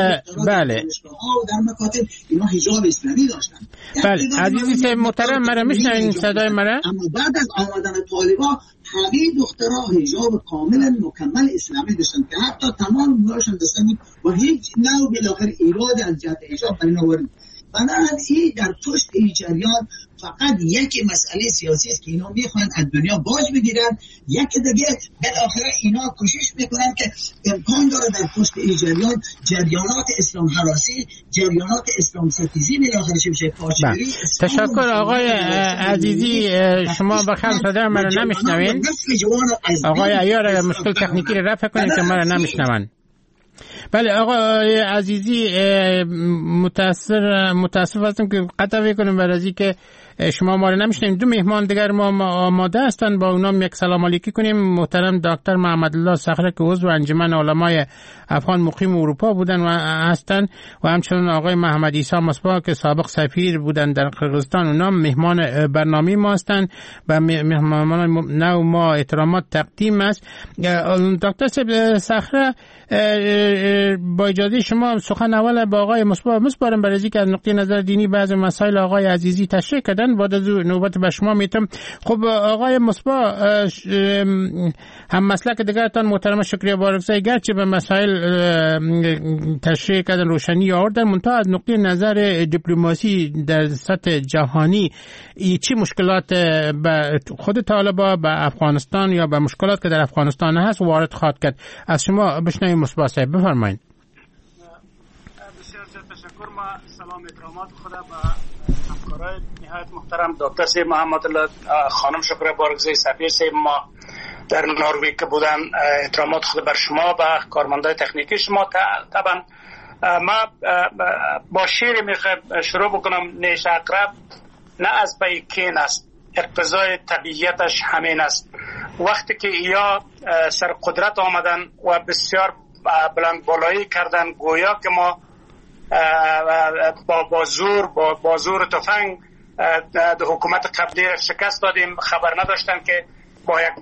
[SPEAKER 4] بله
[SPEAKER 6] در مکاتب اینا حجاب اسلامی داشتن.
[SPEAKER 4] بله عزیزی صاحب محترم مرا میشنوین صدای مرا؟
[SPEAKER 6] اما بعد از آمدن طالبان همه دخترها حجاب کاملا مکمل اسلامی داشتن که حتی تمام موهاشون داشتن و هیچ نوع بالاخره ایراد از جهت حجاب برای نوارد. بنابراین این در پشت این جریان فقط یک مسئله سیاسی است که اینا میخوان از دنیا باج بگیرن. یک دیگه بالاخره اینا کوشش میکنن که امکان داره در پشت این جریان جریانات اسلام هراسی، جریانات اسلام ستیزی بالاخره چه بشه پاشگیری.
[SPEAKER 4] تشکر آقای عزیزی. شما بخیر صدای من رو نمیشنوین؟ آقای عیار مشکل تکنیکی رو رفع کنید که من رو نمیشنون. بله آقای عزیزی متاسف متاسف هستم که قطع کنم برای از این که شما ما رو نمیشنیم. دو مهمان دیگر ما آماده هستند، با اونام یک سلام علیکی کنیم. محترم دکتر محمد الله صخره که عضو انجمن علمای افغان مقیم اروپا بودن و هستند و همچنین آقای محمد عیسی مصباح که سابق سفیر بودن در قرقیزستان، اونام مهمان برنامه ما هستند و مهمان نو ما احترامات تقدیم است. دکتر صخره، با اجازه شما سخن اول با آقای مصباح مسپارم، برای اینکه از نقطه نظر دینی بعض مسائل آقای عزیزی تشریح کردن، بعد از نوبت به شما میتم. خب آقای مصباح، هم مسلک دیگرتان محترم شکریه بارکزئی گرچه به مسائل تشریح کردن، روشنی آوردن، منتها از نقطه نظر دیپلماسی در سطح جهانی چی مشکلات به خود طالبان، به افغانستان یا به مشکلات که در افغانستان هست وارد خواهد کرد؟ از شما بشنویم مصباح صاحب، بفرمایید.
[SPEAKER 13] بسیار زیاد تشکر. ما سلام احترامات خود به همکارای نهایت محترم دکتر سید محمد الله، خانم شکریه بارکزئی سفیر صاحب ما در نروژ که بودن، احترامات خود بر شما و کارمندای تکنیکی شما. طبعا ما با شعر میخوام شروع بکنم. نیش عقرب نه از پی کین است، اقتضای طبیعتش همین است. وقتی که یا سر قدرت آمدن و بسیار بلند بالایی کردن، گویا که ما با با زور با, با زور تفنگ د حکومت قبلی شکست دادیم. خبر نداشتن که با یک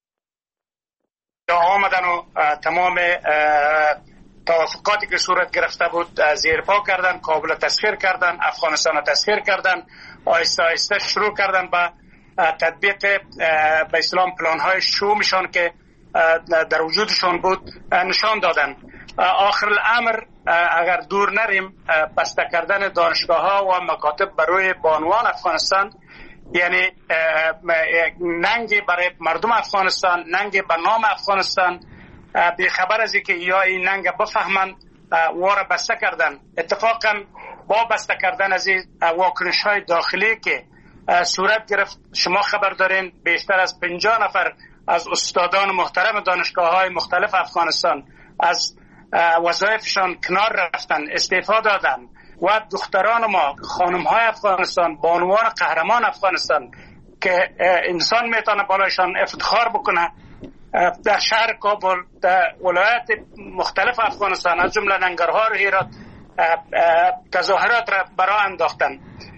[SPEAKER 13] آمدن و تمام توافقاتی که صورت گرفته بود زیر پا کردن، کابل تسخیر کردن، افغانستان تسخیر کردن، آهسته آهسته شروع کردن به تطبیق به اسلام پلان های شومشان که در وجودشان بود نشان دادن. آخر الامر اگر دور نریم، بسته کردن دانشگاه ها و مکاتب برای بانوان افغانستان، یعنی ننگی برای مردم افغانستان، ننگی به نام افغانستان، بیخبر از اینکه یا این ننگ بفهمند واره بسته کردن. اتفاقا با بسته کردن از این واکنش های داخلی که صورت گرفت، شما خبر دارین بیشتر از پنجاه نفر از استادان محترم دانشگاه های مختلف افغانستان از وظایفشان کنار رفتن، استعفا دادن و دختران ما، خانم های افغانستان، بانوان قهرمان افغانستان که انسان میتونه بالایشان افتخار بکنه، در شهر کابل، در ولایت مختلف افغانستان از جمله ننگرهار و هرات تظاهرات را برا انداختن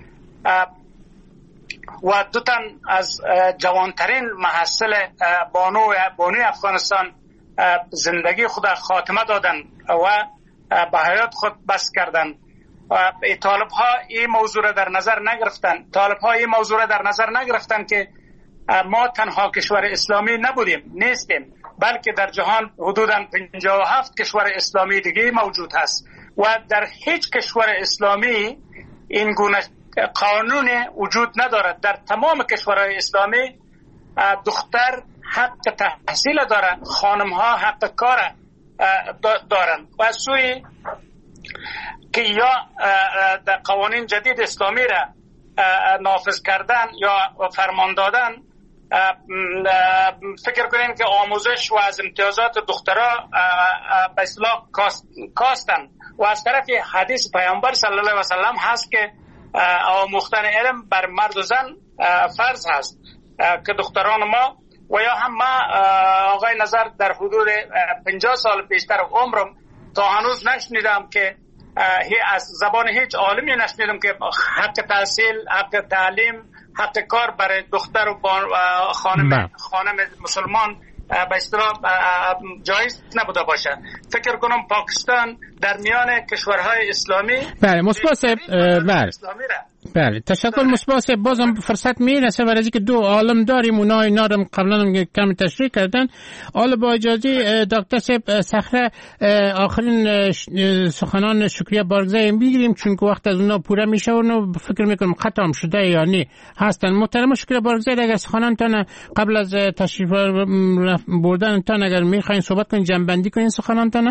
[SPEAKER 13] و دو تن از جوانترین محصل بانو بانوی افغانستان زندگی خود خاتمه دادن و به حیات خود بس کردن. طالب ها این موضوع را در نظر نگرفتن. طالب ها این موضوع را در نظر نگرفتن که ما تنها کشور اسلامی نبودیم، نیستیم، بلکه در جهان حدوداً پنجاه و هفت کشور اسلامی دیگه موجود هست و در هیچ کشور اسلامی این گونه قانون وجود ندارد. در تمام کشورهای اسلامی دختر حق تحصیل دارن، خانم ها حق کار دارن و از سوی که یا در قوانین جدید اسلامی را نافذ کردن یا فرمان دادن، فکر کنین که آموزش و از امتیازات دخترها به اصطلاح کاستن و از طرف حدیث پیامبر صلی الله علیه و سلم هست که آموختن علم بر مرد و زن فرض هست که دختران ما و یا هم ما آقای نظر در حدود پنجاه سال بیشتر عمرم تا هنوز نشنیدم که از زبان هیچ عالمی نشنیدم که حق تحصیل، حق تعلیم، حق کار برای دختر و خانم خانم مسلمان به اصطلاح جایز نبوده باشه. فکر کنم پاکستان در میان کشورهای اسلامی
[SPEAKER 4] بله مصباح صاحب بله بله تشکر مصباح صاحب. بازم فرصت میرسه برای اینکه دو عالم داریم، اونا اینا رو قبلا هم کم تشریح کردن. حالا با اجازه دکتر صاحب صخره آخرین سخنان شکریه بارکزئی میگیریم، چون که وقت از اونا پوره میشه و فکر میکنم ختم شده یا نه هستن. محترم شکریه بارکزئی، اگر سخنانتان قبل از تشریف بردنتان اگر میخواین صحبت کنین، جمع کنین سخنانتان.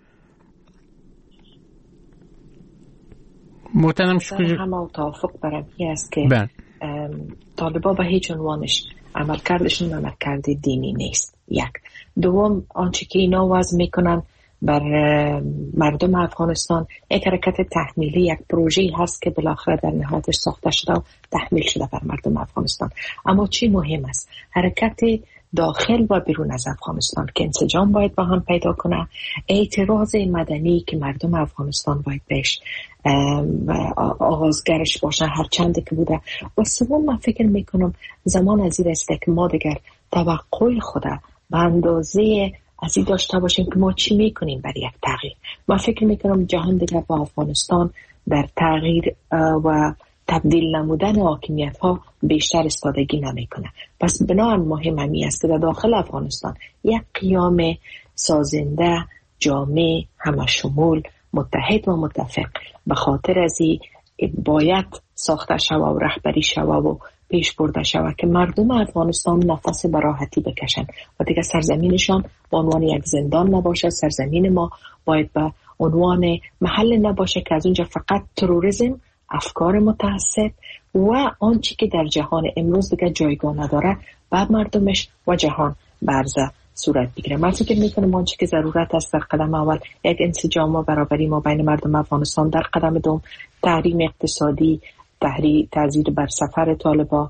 [SPEAKER 4] محترم شکریه.
[SPEAKER 5] همه توافق برام است که طالبا به هیچ عنوانش عملکردشون عملکرد دینی نیست. یک. دوم، آنچه که اینا وضع میکنن بر مردم افغانستان یک حرکت تحمیلی، یک پروژه هست که بالاخره در نهایتش ساخته شده و تحمیل شده بر مردم افغانستان. اما چی مهم است؟ حرکت داخل و بیرون از افغانستان که انسجام باید با هم پیدا کنه، اعتراض مدنی که مردم افغانستان باید بهش آغازگرش باشه هر چنده که بوده. و سوم من فکر میکنم زمان از این است که ما دیگر توقع خدا به اندازه از این داشته باشیم که ما چی میکنیم برای یک تغییر. من فکر میکنم جهان دیگر با افغانستان در تغییر و تبدیل نمودن حاکمیت ها بیشتر استادگی نمیکنه. پس بنابراین مهم همی است که در داخل افغانستان یک قیام سازنده، جامع، همشمول، متحد و متفق به خاطر از این باید ساخته شود و رهبری شود و پیش برده شود که مردم افغانستان نفس براحتی بکشن و دیگه سرزمینشان به عنوان یک زندان نباشه. سرزمین ما باید به عنوان محل نباشه که از اونجا فقط تروریسم، افکار متعصب و آنچه که در جهان امروز دیگه جایگاه نداره بعد مردمش و جهان برزه صورت بگیره. من فکر میکنم آنچه که ضرورت است در قدم اول یک انسجام و برابری ما بین مردم افغانستان، در قدم دوم تحریم اقتصادی، تحریم تعزیر بر سفر طالبان،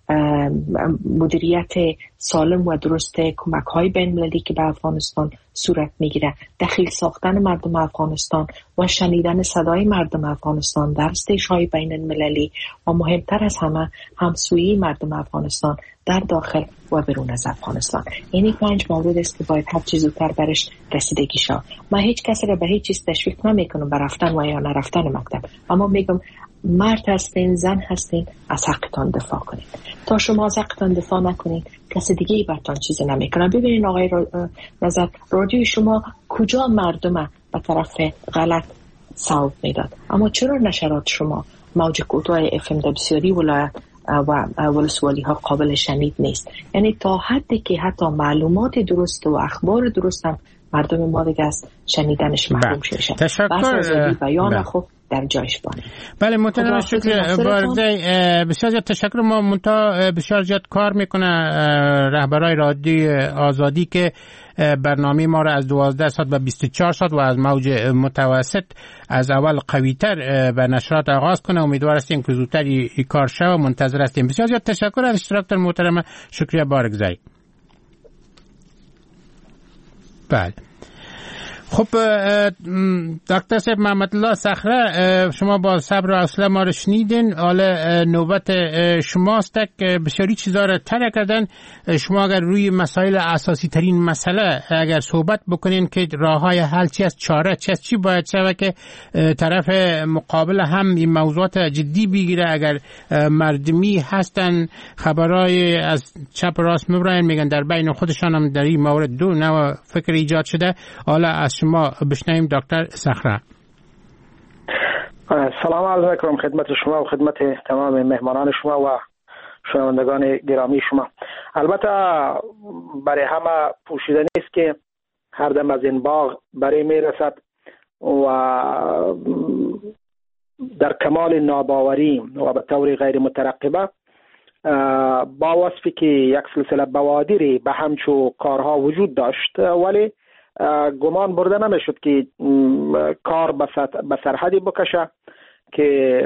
[SPEAKER 5] مدیریت سالم و درست کمک های بین المللی که به افغانستان صورت میگیره، دخیل ساختن مردم افغانستان و شنیدن صدای مردم افغانستان در استیج های بین المللی و مهمتر از همه همسویی مردم افغانستان در داخل و بیرون از افغانستان. این پنج مورد است که باید هر چیز زودتر برش رسیدگی شود. من هیچ کسی را به هیچ چیز تشویق نمیکنم به رفتن و یا نرفتن مکتب، اما میگم مرد هستین، زن هستین، از حقتان دفاع کنین. تا شما از حقتان دفاع نکنین کسی دیگه ای براتون چیزی نمیکنه. ببینین آقای نظر، رادیوی شما کجا مردم به طرف غلط صوت میداد، اما چرا نشرات شما موج کوتاه اف ام بسیاری ولایت و ولسوالی ها قابل شنید نیست؟ یعنی تا حدی که حتی معلومات درست و اخبار درست هم مردم ما دیگه از شنیدنش محروم شده.
[SPEAKER 4] تشکر.
[SPEAKER 5] بس از بیان خود در جایش بانه.
[SPEAKER 4] بله متنم شکر بارده بسیار زیاد تشکر. ما منتها بسیار زیاد کار میکنه رهبرای رادیو آزادی که برنامه ما را از دوازده ساعت به بیست و چهار ساعت و از موج متوسط از اول قویتر به نشرات آغاز کنه. امیدوار هستیم که زودتر این کار شه و منتظر هستیم. بسیار زیاد تشکر از اشتراکتان محترم. شکریه بارگذاری. بله خب دکتر صاحب محمد الله صخره، شما با صبر و حوصله ما رو شنیدین. حالا نوبت شماست که بسیاری چیزا رو طرح کردن. شما اگر روی مسائل اساسی ترین مسئله اگر صحبت بکنین که راه های حل چی است، چاره چی است، چی باید شود که طرف مقابل هم این موضوعات جدی بگیره. اگر مردمی هستن خبرای از چپ راست میبرن میگن در بین خودشان هم در این مورد دو نوع فکر ایجاد شده. حالا از شما بشنویم دکتر صخره.
[SPEAKER 14] سلام عرض می‌کنم خدمت شما و خدمت تمام مهمانان شما و شنوندگان گرامی شما. البته برای همه پوشیده نیست که هر دم از این باغ برای میرسد و در کمال ناباوری و به طور غیر مترقبه با وصفی که یک سلسله بوادری به همچو کارها وجود داشت، ولی گمان برده نمیشد که کار به سرحدی بکشه که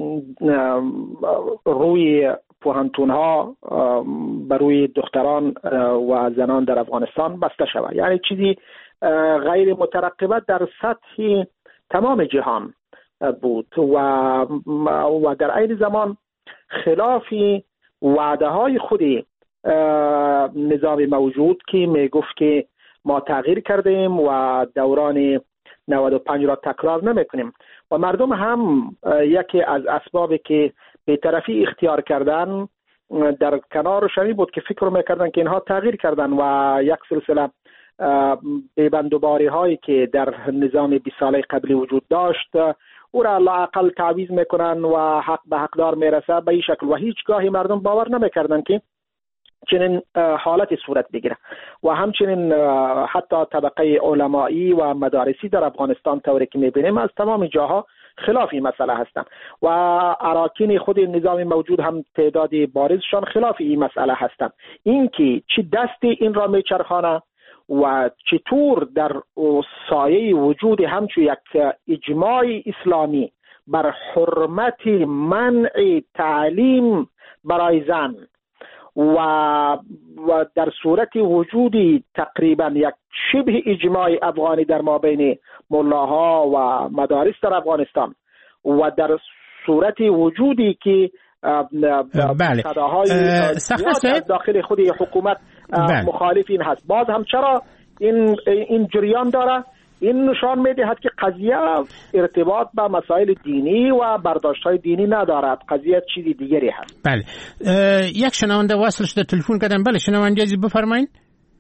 [SPEAKER 14] روی پوهنتون ها بر روی دختران و زنان در افغانستان بسته شود. یعنی چیزی غیر مترقبه در سطح تمام جهان بود و و در عین زمان خلاف وعده های خود نظام موجود که می گفت که ما تغییر کردیم و دوران نود و پنج را تکرار نمی کنیم و مردم هم یکی از اسبابی که بی‌طرفی اختیار کردن در کنار شمی بود که فکر میکردن که اینها تغییر کردن و یک سلسله بیبندوباری هایی که در نظام بیست ساله قبلی وجود داشت او را لااقل تعویض میکنن و حق به حقدار میرسه به این شکل و هیچگاهی مردم باور نمیکردن که چنین حالتی صورت بگیره و همچنین حتی طبقه علمایی و مدارسی در افغانستان طوری که میبینیم از تمام جاها خلاف این مسئله هستند و اراکین خود نظام موجود هم تعدادی بارزشان خلاف این مسئله هستند. این که چی دست این را میچرخانه و چطور در سایه وجود همچون یک اجماع اسلامی بر حرمت منع تعلیم برای زن و و در صورت وجودی تقریبا یک شبه اجماع افغانی در مابین ملاها و مدارس در افغانستان و در صورت وجودی که
[SPEAKER 4] بله
[SPEAKER 14] از داخل خود حکومت بله. مخالفین هست، باز هم چرا این این جریان داره؟ این نشان میدهد که قضیه ارتباط به مسائل دینی و برداشت‌های دینی ندارد، قضیه چیزی دیگری هست.
[SPEAKER 4] بله یک شنونده وصل شده تلفن کردن. بله شنونده عزیز بفرمایید.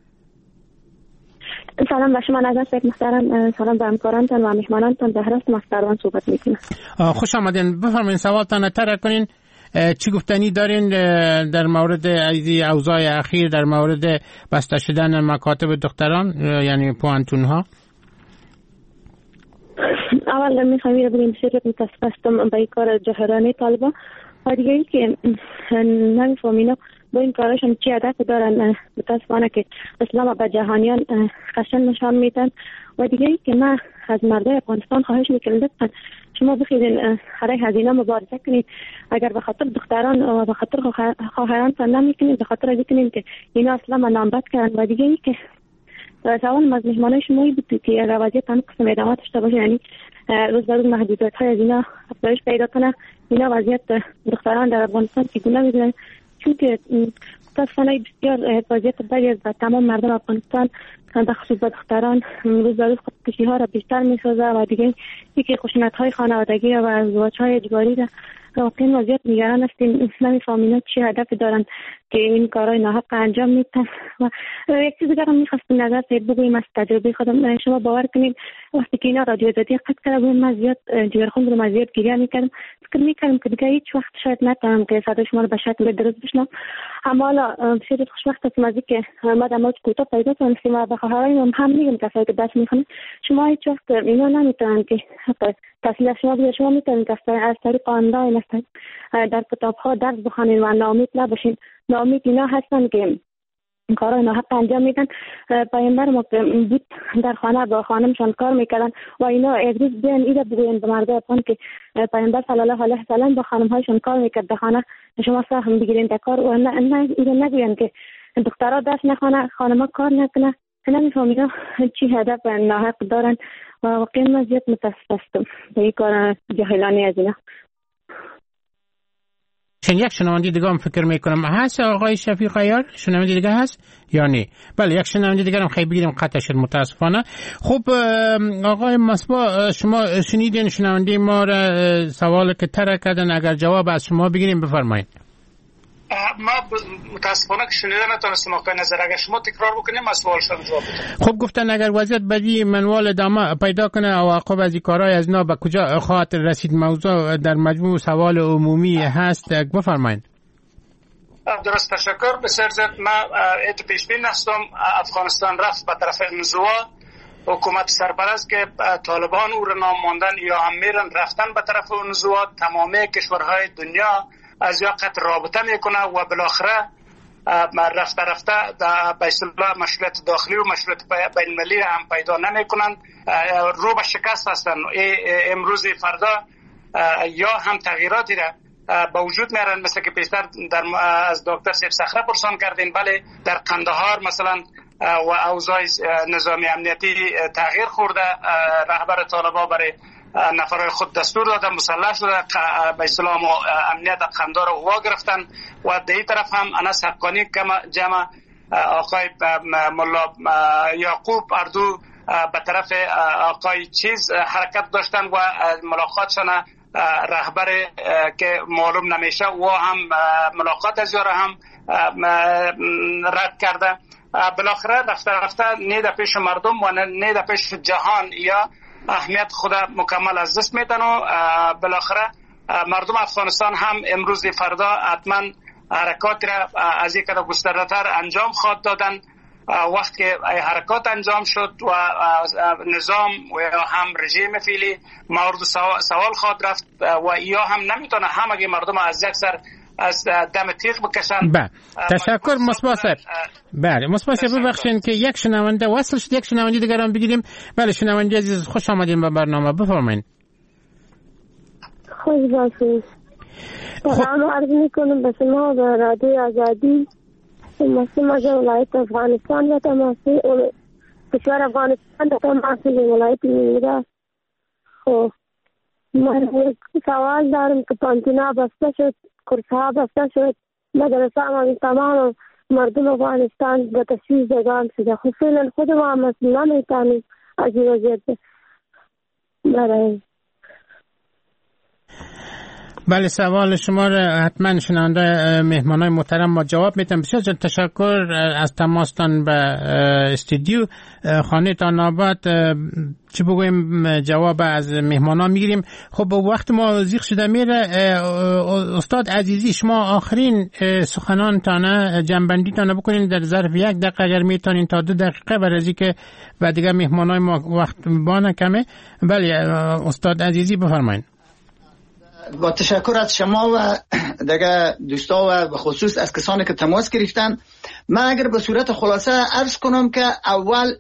[SPEAKER 15] سلام به شما نظر شیخ محترم، سلام به همکارانتان و مهمانانتان. در راست مستران صحبت میکنم.
[SPEAKER 4] خوش آمدین. بفرمایید سوالتان طرح کنین. چی گفتنی دارین در مورد ایزی اوضاع اخیر در مورد بسته شدن مکاتب دختران یعنی پوانتون ها؟
[SPEAKER 15] اول میخوایم رو بگیم بسیار متاسف هستم به این کار جاهرانه طالبان و دیگه ای که نمیفهمینا با این کارشون چی هدف دارن. متاسفانه که اسلام به جهانیان خشن نشان میدن و دیگه ای که من از مردای افغانستان خواهش میکنم لطفا شما بخیرین برای هزینه مبارزه کنید. اگر به خاطر دختران و به خاطر خواهران تنده میکنید، به خاطر از کنید که اینا اصلا نامبد کردن. و دیگه ای که سوال از مهمانای شما بود که اگر وضعیت هم قسم ادامه داشته باشه، یعنی روز به روز محدودیت های از اینا افزایش پیدا کنه، اینا وضعیت دختران در افغانستان چگونه می‌بینن؟ چون که متاسفانه بسیار وضعیت بدی از تمام مردم افغانستان به خصوص به دختران روز به روز خودکشی ها را بیشتر می‌سازه و دیگه یکی خشونت های خانوادگی و ازدواج های اجباری را واقعا وضعیت نگران هستیم. نمی‌فهمیم چی هدف دارن که این کارهای ناحق انجام میدن. و یک چیز دیگه هم می‌خواستم نظر بگویم از تجربه خودم. شما باور کنید وقتی که اینا رادیو آزادی قطع کرده بودم من زیاد جگرخون رو زیاد گریه می‌کردم، فکر می‌کردم که دیگه هیچ وقت شاید نتونم که صدای شما رو به شکل درست بشنوم. اما حالا بسیار خوشبخت هستم از اینکه من در کوتاه پیدا تونستیم و به خواهرایمون هم میگم کسایی که درس می‌خونن شما هیچ وقت اینا نمی‌تونن که تحصیل شما بگه شما می‌تونید که از طریق آنلاین در کتاب‌ها درس بخونید و ناامید نباشین. ناامید اینا هستن که کارهای ناحق انجام میدن. پیامبر ما بود در خانه با خانمشان کار میکردن و اینا امروز بیان ایده بگوین به مردم افغان که پیامبر صلی الله علیه و سلم با خانم‌هایشان کار میکرد در خانه، شما سهم بگیرین در کار و نه نه ایده نگوین که دخترها درس نخونه خانم‌ها کار نکنه. نمی‌فهمیدم چی هدف ناحق دارن و واقعا من زیاد متاسف هستم به این کار جاهلانه از اینا.
[SPEAKER 4] چون یک شنونده دیگه هم فکر میکنم هست آقای شفیق عیار، شنونده دیگه هست یا نه؟ بله یک شنونده دیگه هم خیلی بگیریم قطع شد متاسفانه. خب آقای مصباح شما شنیدین شنونده ما را سوال که طرح کردن، اگر جواب از شما بگیریم بفرمایید.
[SPEAKER 13] ما متاسفانه که شنیده نتونستم آقای نظر، اگر شما تکرار بکنیم از سوال شما جواب بدم.
[SPEAKER 4] خب گفتن اگر وضعیت بدی منوال ادامه پیدا کنه عواقب از این کارهای از اینا به کجا خواهد رسید؟ موضوع در مجموع سوال عمومی هست، بفرمایید.
[SPEAKER 13] درست، تشکر. بسیار زیاد ما ایت پیش بین هستم افغانستان رفت به طرف انزوا، حکومت سرپرست که طالبان او را نام ماندن یا هم میرن رفتن به طرف انزوا. تمامی کشورهای دنیا از یا قطع رابطه میکنه و بالاخره رفته رفته به اصطلاح مشروعیت داخلی و مشروعیت بین المللی هم پیدا نمیکنن، رو به شکست هستن. امروز فردا یا هم تغییراتی را با وجود میارن، مثل که پیشتر در از دکتر سیب صخره پرسان کردین. بله در قندهار مثلا و اوضاع نظامی امنیتی تغییر خورده، رهبر طالبان برای نفرای خود دستور دادن مسلح شده به اسلام و امنیت قندهار رو وا گرفتن و در این طرف هم انس حقانی جمع آقای ملا یعقوب اردو به طرف آقای چیز حرکت داشتن و ملاقاتشان رهبر که معلوم نمیشه و هم ملاقات از یاره هم رد کرده. بالاخره رفته رفته نه در پیش مردم و نه در پیش جهان یا اهمیت خود مکمل از دست میدن و بالاخره مردم افغانستان هم امروز فردا حتما حرکات را از یک قدر گسترده‌تر انجام خواهد دادن. وقت که حرکات انجام شد و نظام و هم رژیم فعلی مورد سوال خواهد رفت و یا هم نمیتونه همه مردم از یک سر از دم تیغ بکشن.
[SPEAKER 4] بله تشکر مصباح صاحب. بله مصباح صاحب ببخشید که یک شنونده وصل شد، یک شنونده دیگر هم بگیریم. بله شنونده عزیز خوش آمدین به برنامه، بفرمایید.
[SPEAKER 10] خوش باشید. سلام عرض میکنم به شما و رادیو آزادی. مسلم از ولایت افغانستان و تماسی کشور افغانستان و تماسی ولایت میرا. خب من سوال دارم که پانتونا بسته شد، کورس‌ها بسته شد، مدرسه هم تمام مردم افغانستان به تشویش دگان شده. خب فعلا خود ما مسئله نمیتونیم از این وضعیت برای.
[SPEAKER 4] بله سوال شما را حتما شنونده مهمانای محترم ما جواب میتونم. بسیار جان تشکر از تماستان به استودیو خانه تان آباد. چه بگویم جواب از مهمانا میگیریم. خب وقت ما زیغ شده میره. استاد عزیزی شما آخرین سخنان تانه جنبندی تانه بکنین در ظرف یک دقیقه اگر میتونین تا دو دقیقه، برای از اینکه و دیگه مهمانای ما وقت بانه کمه. بله استاد عزیزی بفرمایید.
[SPEAKER 6] با تشکر از شما و دیگه دوستا و به خصوص از کسانی که تماس گرفتن. من اگر به صورت خلاصه عرض کنم که اول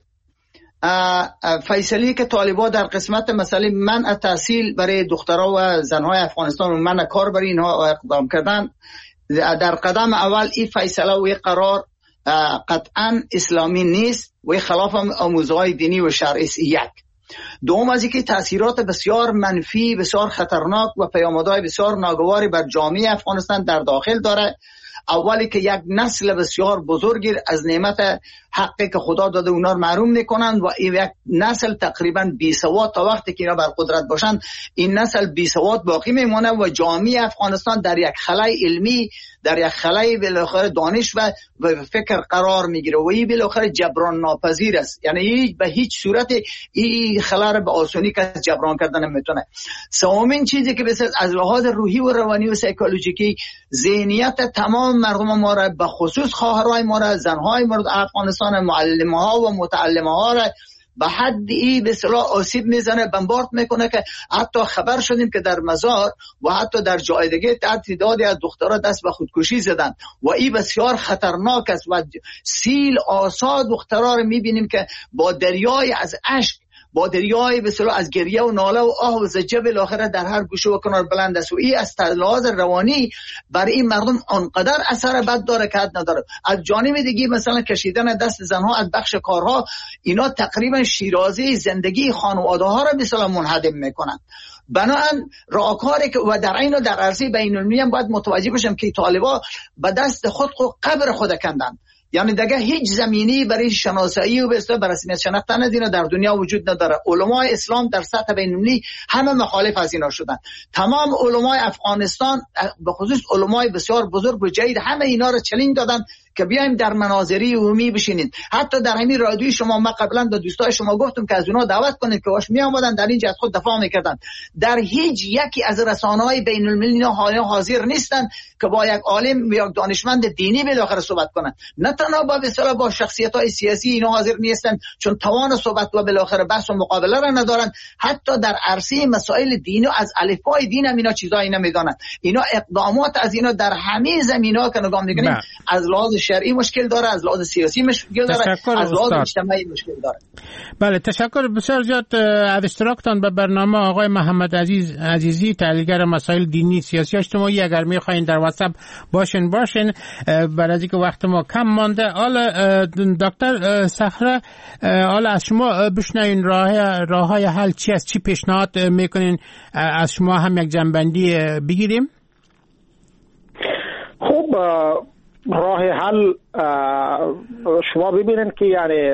[SPEAKER 6] فیصله که طالبان در قسمت مسئله منع تحصیل برای دخترها و زنهای افغانستان و منع کار برای اینها اقدام کردن، در قدم اول این فیصله و این قرار قطعا اسلامی نیست و خلاف آموزهای دینی و شرعی. یک دوم از اینکه تاثیرات بسیار منفی، بسیار خطرناک و پیامدهای بسیار ناگواری بر جامعه افغانستان در داخل داره. اولی که یک نسل بسیار بزرگی از نعمت حقی که خدا داده اونا رو محروم میکنند و این یک نسل تقریبا بی سواد تا وقتی که اینا بر قدرت باشند این نسل بی سواد باقی میمونه و جامعه افغانستان در یک خلای علمی، در یک خلای بالاخره دانش و فکر قرار میگیره و این بالاخره جبران ناپذیر است. یعنی به هیچ صورت این خلا رو به آسانی که جبران کردن نمیتونه. سومین چیزی که بسیار از لحاظ روحی و روانی و سایکولوژیکی ذهنیت تمام مردم ما را به خصوص خواهرای ما را، زنهای مورد افغانستان، معلمه ها و متعلمه ها را به حد ای به اصطلاح آسیب میزنه، بمبارد میکنه که حتی خبر شدیم که در مزار و حتی در جای دیگه تعدادی از دخترها دست به خودکشی زدن و این بسیار خطرناک است و سیل آسا دخترها رو میبینیم که با دریای از اشک، با دریای به اصطلاح از گریه و ناله و آه و زجه بالاخره در هر گوشه و کنار بلند است و این از لحاظ روانی برای این مردم آنقدر اثر بد داره که حد نداره. از جانب دیگه مثلا کشیدن دست زنها از بخش کارها، اینا تقریبا شیرازه زندگی خانواده ها را مثلا منهدم میکنن. بنابراین راهکاری که و در این در عرصه بین‌المللی هم باید متوجه بشم که طالبان به دست خود خود قبر خود کندن. یعنی دیگه هیچ زمینی برای شناسایی و به اصطلاح رسمیت شناختن از اینا در دنیا وجود نداره. علمای اسلام در سطح بین‌المللی همه مخالف از اینا شدن. تمام علمای افغانستان به خصوص علمای بسیار بزرگ و جید همه اینا رو چالش دادن که بیایم در مناظری عمومی بشینید. حتی در همین رادیوی شما ما قبلا به دوستای شما گفتم که از اونها دعوت کنید که واش می اومدن در این جهت خود دفاع میکردن. در هیچ یکی از رسانه‌های بین‌المللی حاضر نیستن که با یک عالم یا یک دانشمند دینی بالاخره صحبت کنن. نه تنها با مثلا با شخصیت‌های سیاسی اینا حاضر نیستن چون توان صحبت و بالاخره بحث و مقابله را ندارن. حتی در عرصه مسائل دینی و از الفبای دین هم اینا چیزایی نمیدونن. اینا اقدامات از اینا در همه زمینه‌ها که نگاه می‌کنیم از لحاظ شرعی مشکل داره، از لحاظ سیاسی مشکل داره، از لحاظ اجتماعی مشکل داره.
[SPEAKER 4] بله تشکر بسیار زیاد از اشتراکتان به برنامه آقای محمد عزیز عزیزی، تحلیلگر مسائل دینی، سیاسی و اجتماعی. اگر می‌خواین در واتساپ باشین باشین برای اینکه وقت ما کم مانده. حالا دکتر صخره، حالا از شما بشنوین راه راه‌های حل چی است، چی پیشنهاد میکنین، از شما هم یک جنبندی بگیریم.
[SPEAKER 14] خب راه حل شما ببینید که یعنی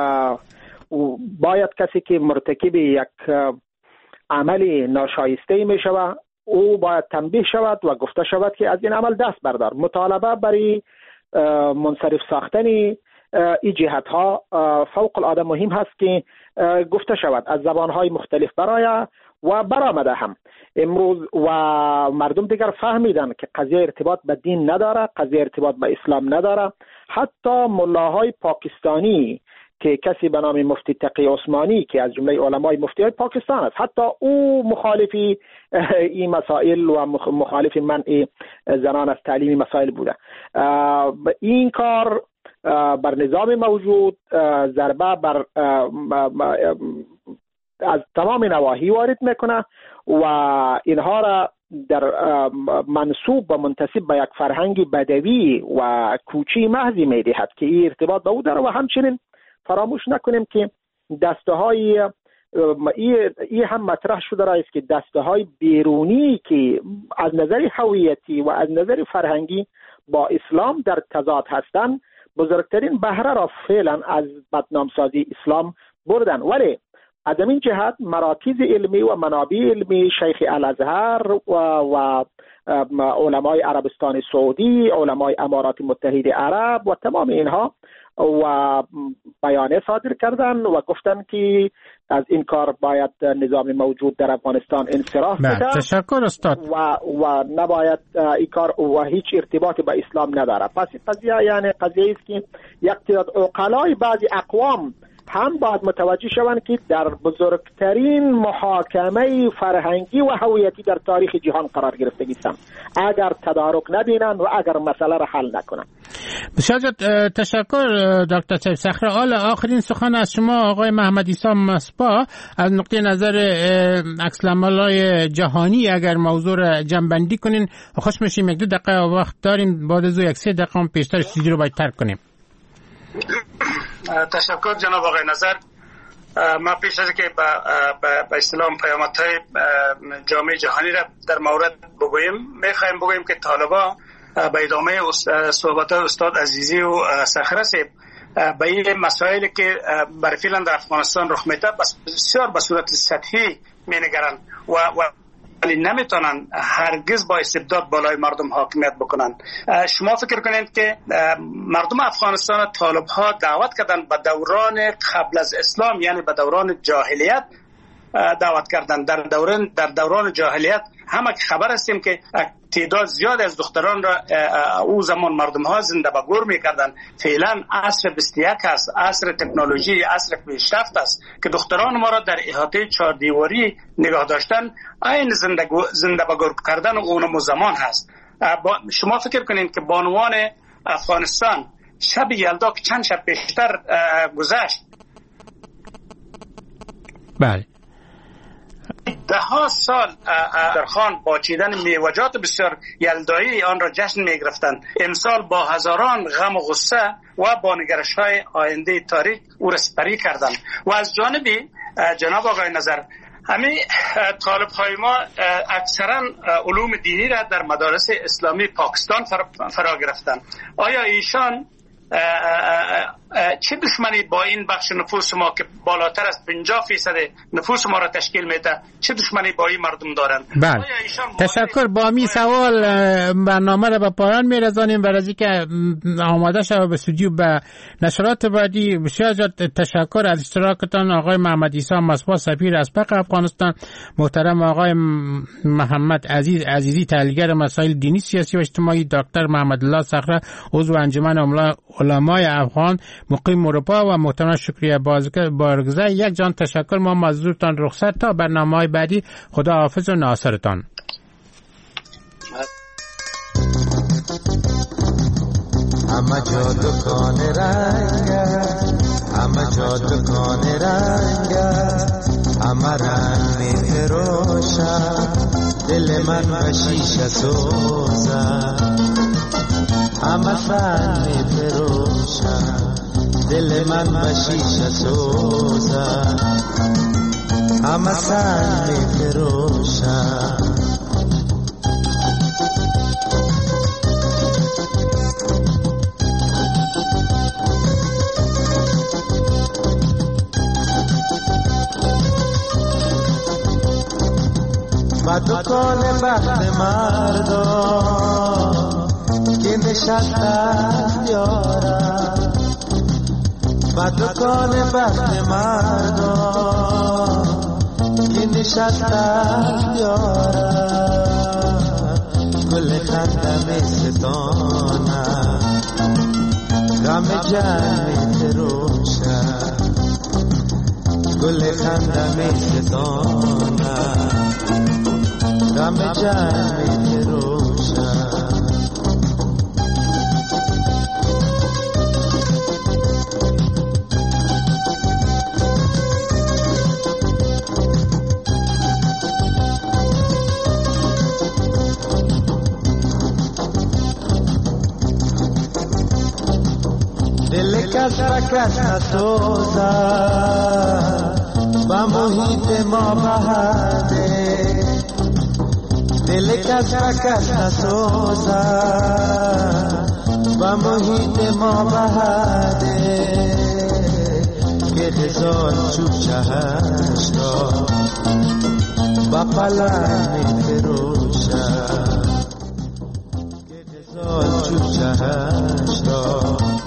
[SPEAKER 14] باید کسی که مرتکب یک عمل ناشایسته می شود او باید تنبیه شود و گفته شود که از این عمل دست بردار. مطالبه برای منصرف ساختن این جهت ها فوق العاده مهم هست که گفته شود از زبان های مختلف برای و برآمده هم امروز و مردم دیگر فهمیدن که قضیه ارتباط به دین نداره، قضیه ارتباط به اسلام نداره. حتی ملاهای پاکستانی که کسی به نام مفتی تقی عثمانی که از جمله علمای مفتیای پاکستان است، حتی او مخالفی این مسائل و مخالف منع زنان از تعلیمی مسائل بوده. این کار بر نظام موجود ضربه بر از تمام نواحی وارد میکنه و اینها را در منسوب و منتسب به یک فرهنگ بدوی و کوچی محضی میدهد که این ارتباط به او داره. و همچنین فراموش نکنیم که دسته های این هم مطرح شده است که دسته های بیرونی که از نظر هویتی و از نظر فرهنگی با اسلام در تضاد هستند بزرگترین بهره را فعلا از بدنامسازی اسلام بردن. ولی از این جهت مراکز علمی و منابع علمی شیخ الازهر و, و علمای عربستان سعودی، علمای امارات متحده عرب و تمام اینها و بیانیه صادر کردن و گفتن که از این کار باید نظام موجود در افغانستان انصراف بده.
[SPEAKER 4] تشکر استاد.
[SPEAKER 14] و و نباید این کار و هیچ ارتباطی با اسلام نداره. پس قضیه یعنی قضیه است که یک تعداد عقلای بعضی اقوام هم باید متوجه شوند که در بزرگترین محاکمه فرهنگی و هویتی در تاریخ جهان قرار گرفته هستند اگر تدارک نبینند و اگر مسئله را حل نکنند.
[SPEAKER 4] بسیار تشکر دکتر سیف صخره. حالا آخرین سخن از شما آقای محمد عیسی مصباح از نقطه نظر عکس‌العمل‌های جهانی اگر موضوع را جمع‌بندی کنین خوش میشیم. یک دو دقیقه وقت داریم، بعد از یک سه دقیقه هم پیشتر استودیو رو باید ترک کنیم.
[SPEAKER 13] تشکر جناب آقای نظر. ما پیش از که به اصطلاح پیامدهای جامعه جهانی را در مورد بگوییم میخوایم بگوییم که طالبان به ادامه صحبت استاد عزیزی و صخره صاحب به این مسائلی که بر فعلا در افغانستان رخ میده بسیار به صورت سطحی مینگرند و و ولی نمیتونن هرگز با استبداد بالای مردم حاکمیت بکنن. شما فکر کنید که مردم افغانستان طالب ها دعوت کردن به دوران قبل از اسلام، یعنی به دوران جاهلیت دعوت کردن. در دوران در دوران جاهلیت همه خبر هستیم که تعداد زیاد از دختران را او زمان مردم ها زنده به گور میکردن. فعلا عصر بیست و یک است، عصر تکنولوژی، عصر پیشرفت است که دختران ما را در احاطه چهار دیواری نگاه داشتن عین زنده زنده به گور کردن اون زمان هست. شما فکر کنید که بانوان افغانستان شب یلدا که چند شب پیشتر گذشت،
[SPEAKER 4] بله
[SPEAKER 13] ده ها سال در خان با چیدن میوجات بسیار یلدایی آن را جشن می گرفتند. امسال با هزاران غم و غصه و با نگرش های آینده تاریک او را سپری کردند. و از جانبی جناب آقای نظر همین طالب های ما اکثرا علوم دینی را در مدارس اسلامی پاکستان فرا گرفتند. آیا ایشان چه دشمنی با این بخش نفوس ما که بالاتر از پنجاه فیصد نفوس ما را تشکیل میده، چه دشمنی با این مردم دارند؟
[SPEAKER 4] بله تشکر. با می سوال برنامه را به پایان میرسانیم و از اینکه آماده شد به استودیو به نشرات بعدی. بسیار زیاد تشکر از اشتراکتان آقای محمد عیسی مصباح سفیر اسبق افغانستان، محترم آقای محمد عزیز عزیزی تحلیلگر مسائل دینی سیاسی و اجتماعی، دکتر محمد الله صخره عضو انجمن علمای افغان مقیم اروپا و محترم شکریه بارگزه. یک جان تشکر. ما مزدورتان رخصت تا برنامه‌های بعدی. خدا حافظ و ناصرتان.
[SPEAKER 16] همه جا دکان رنگ، همه جا دکان رنگ، همه رنگ می فروشم، دل من به شیشه سوزم. همه فن می فروشم، دل من به شیشه سوزم. همه سن می فروشم. با دکان بخت مردم که نشستن یارم، با دکان بخت مردم که نشستن یارم، گل خندم ستانم، غم جمع فروشم. گل خندم ستانم غم جمعی روشن دل کس را کس نسوزد با محیط ما بهده دل کس را کس نسوزد با محیط ما بهده که غزال چوب چهش را با پلنگ فروشد که غزال چوب چهش را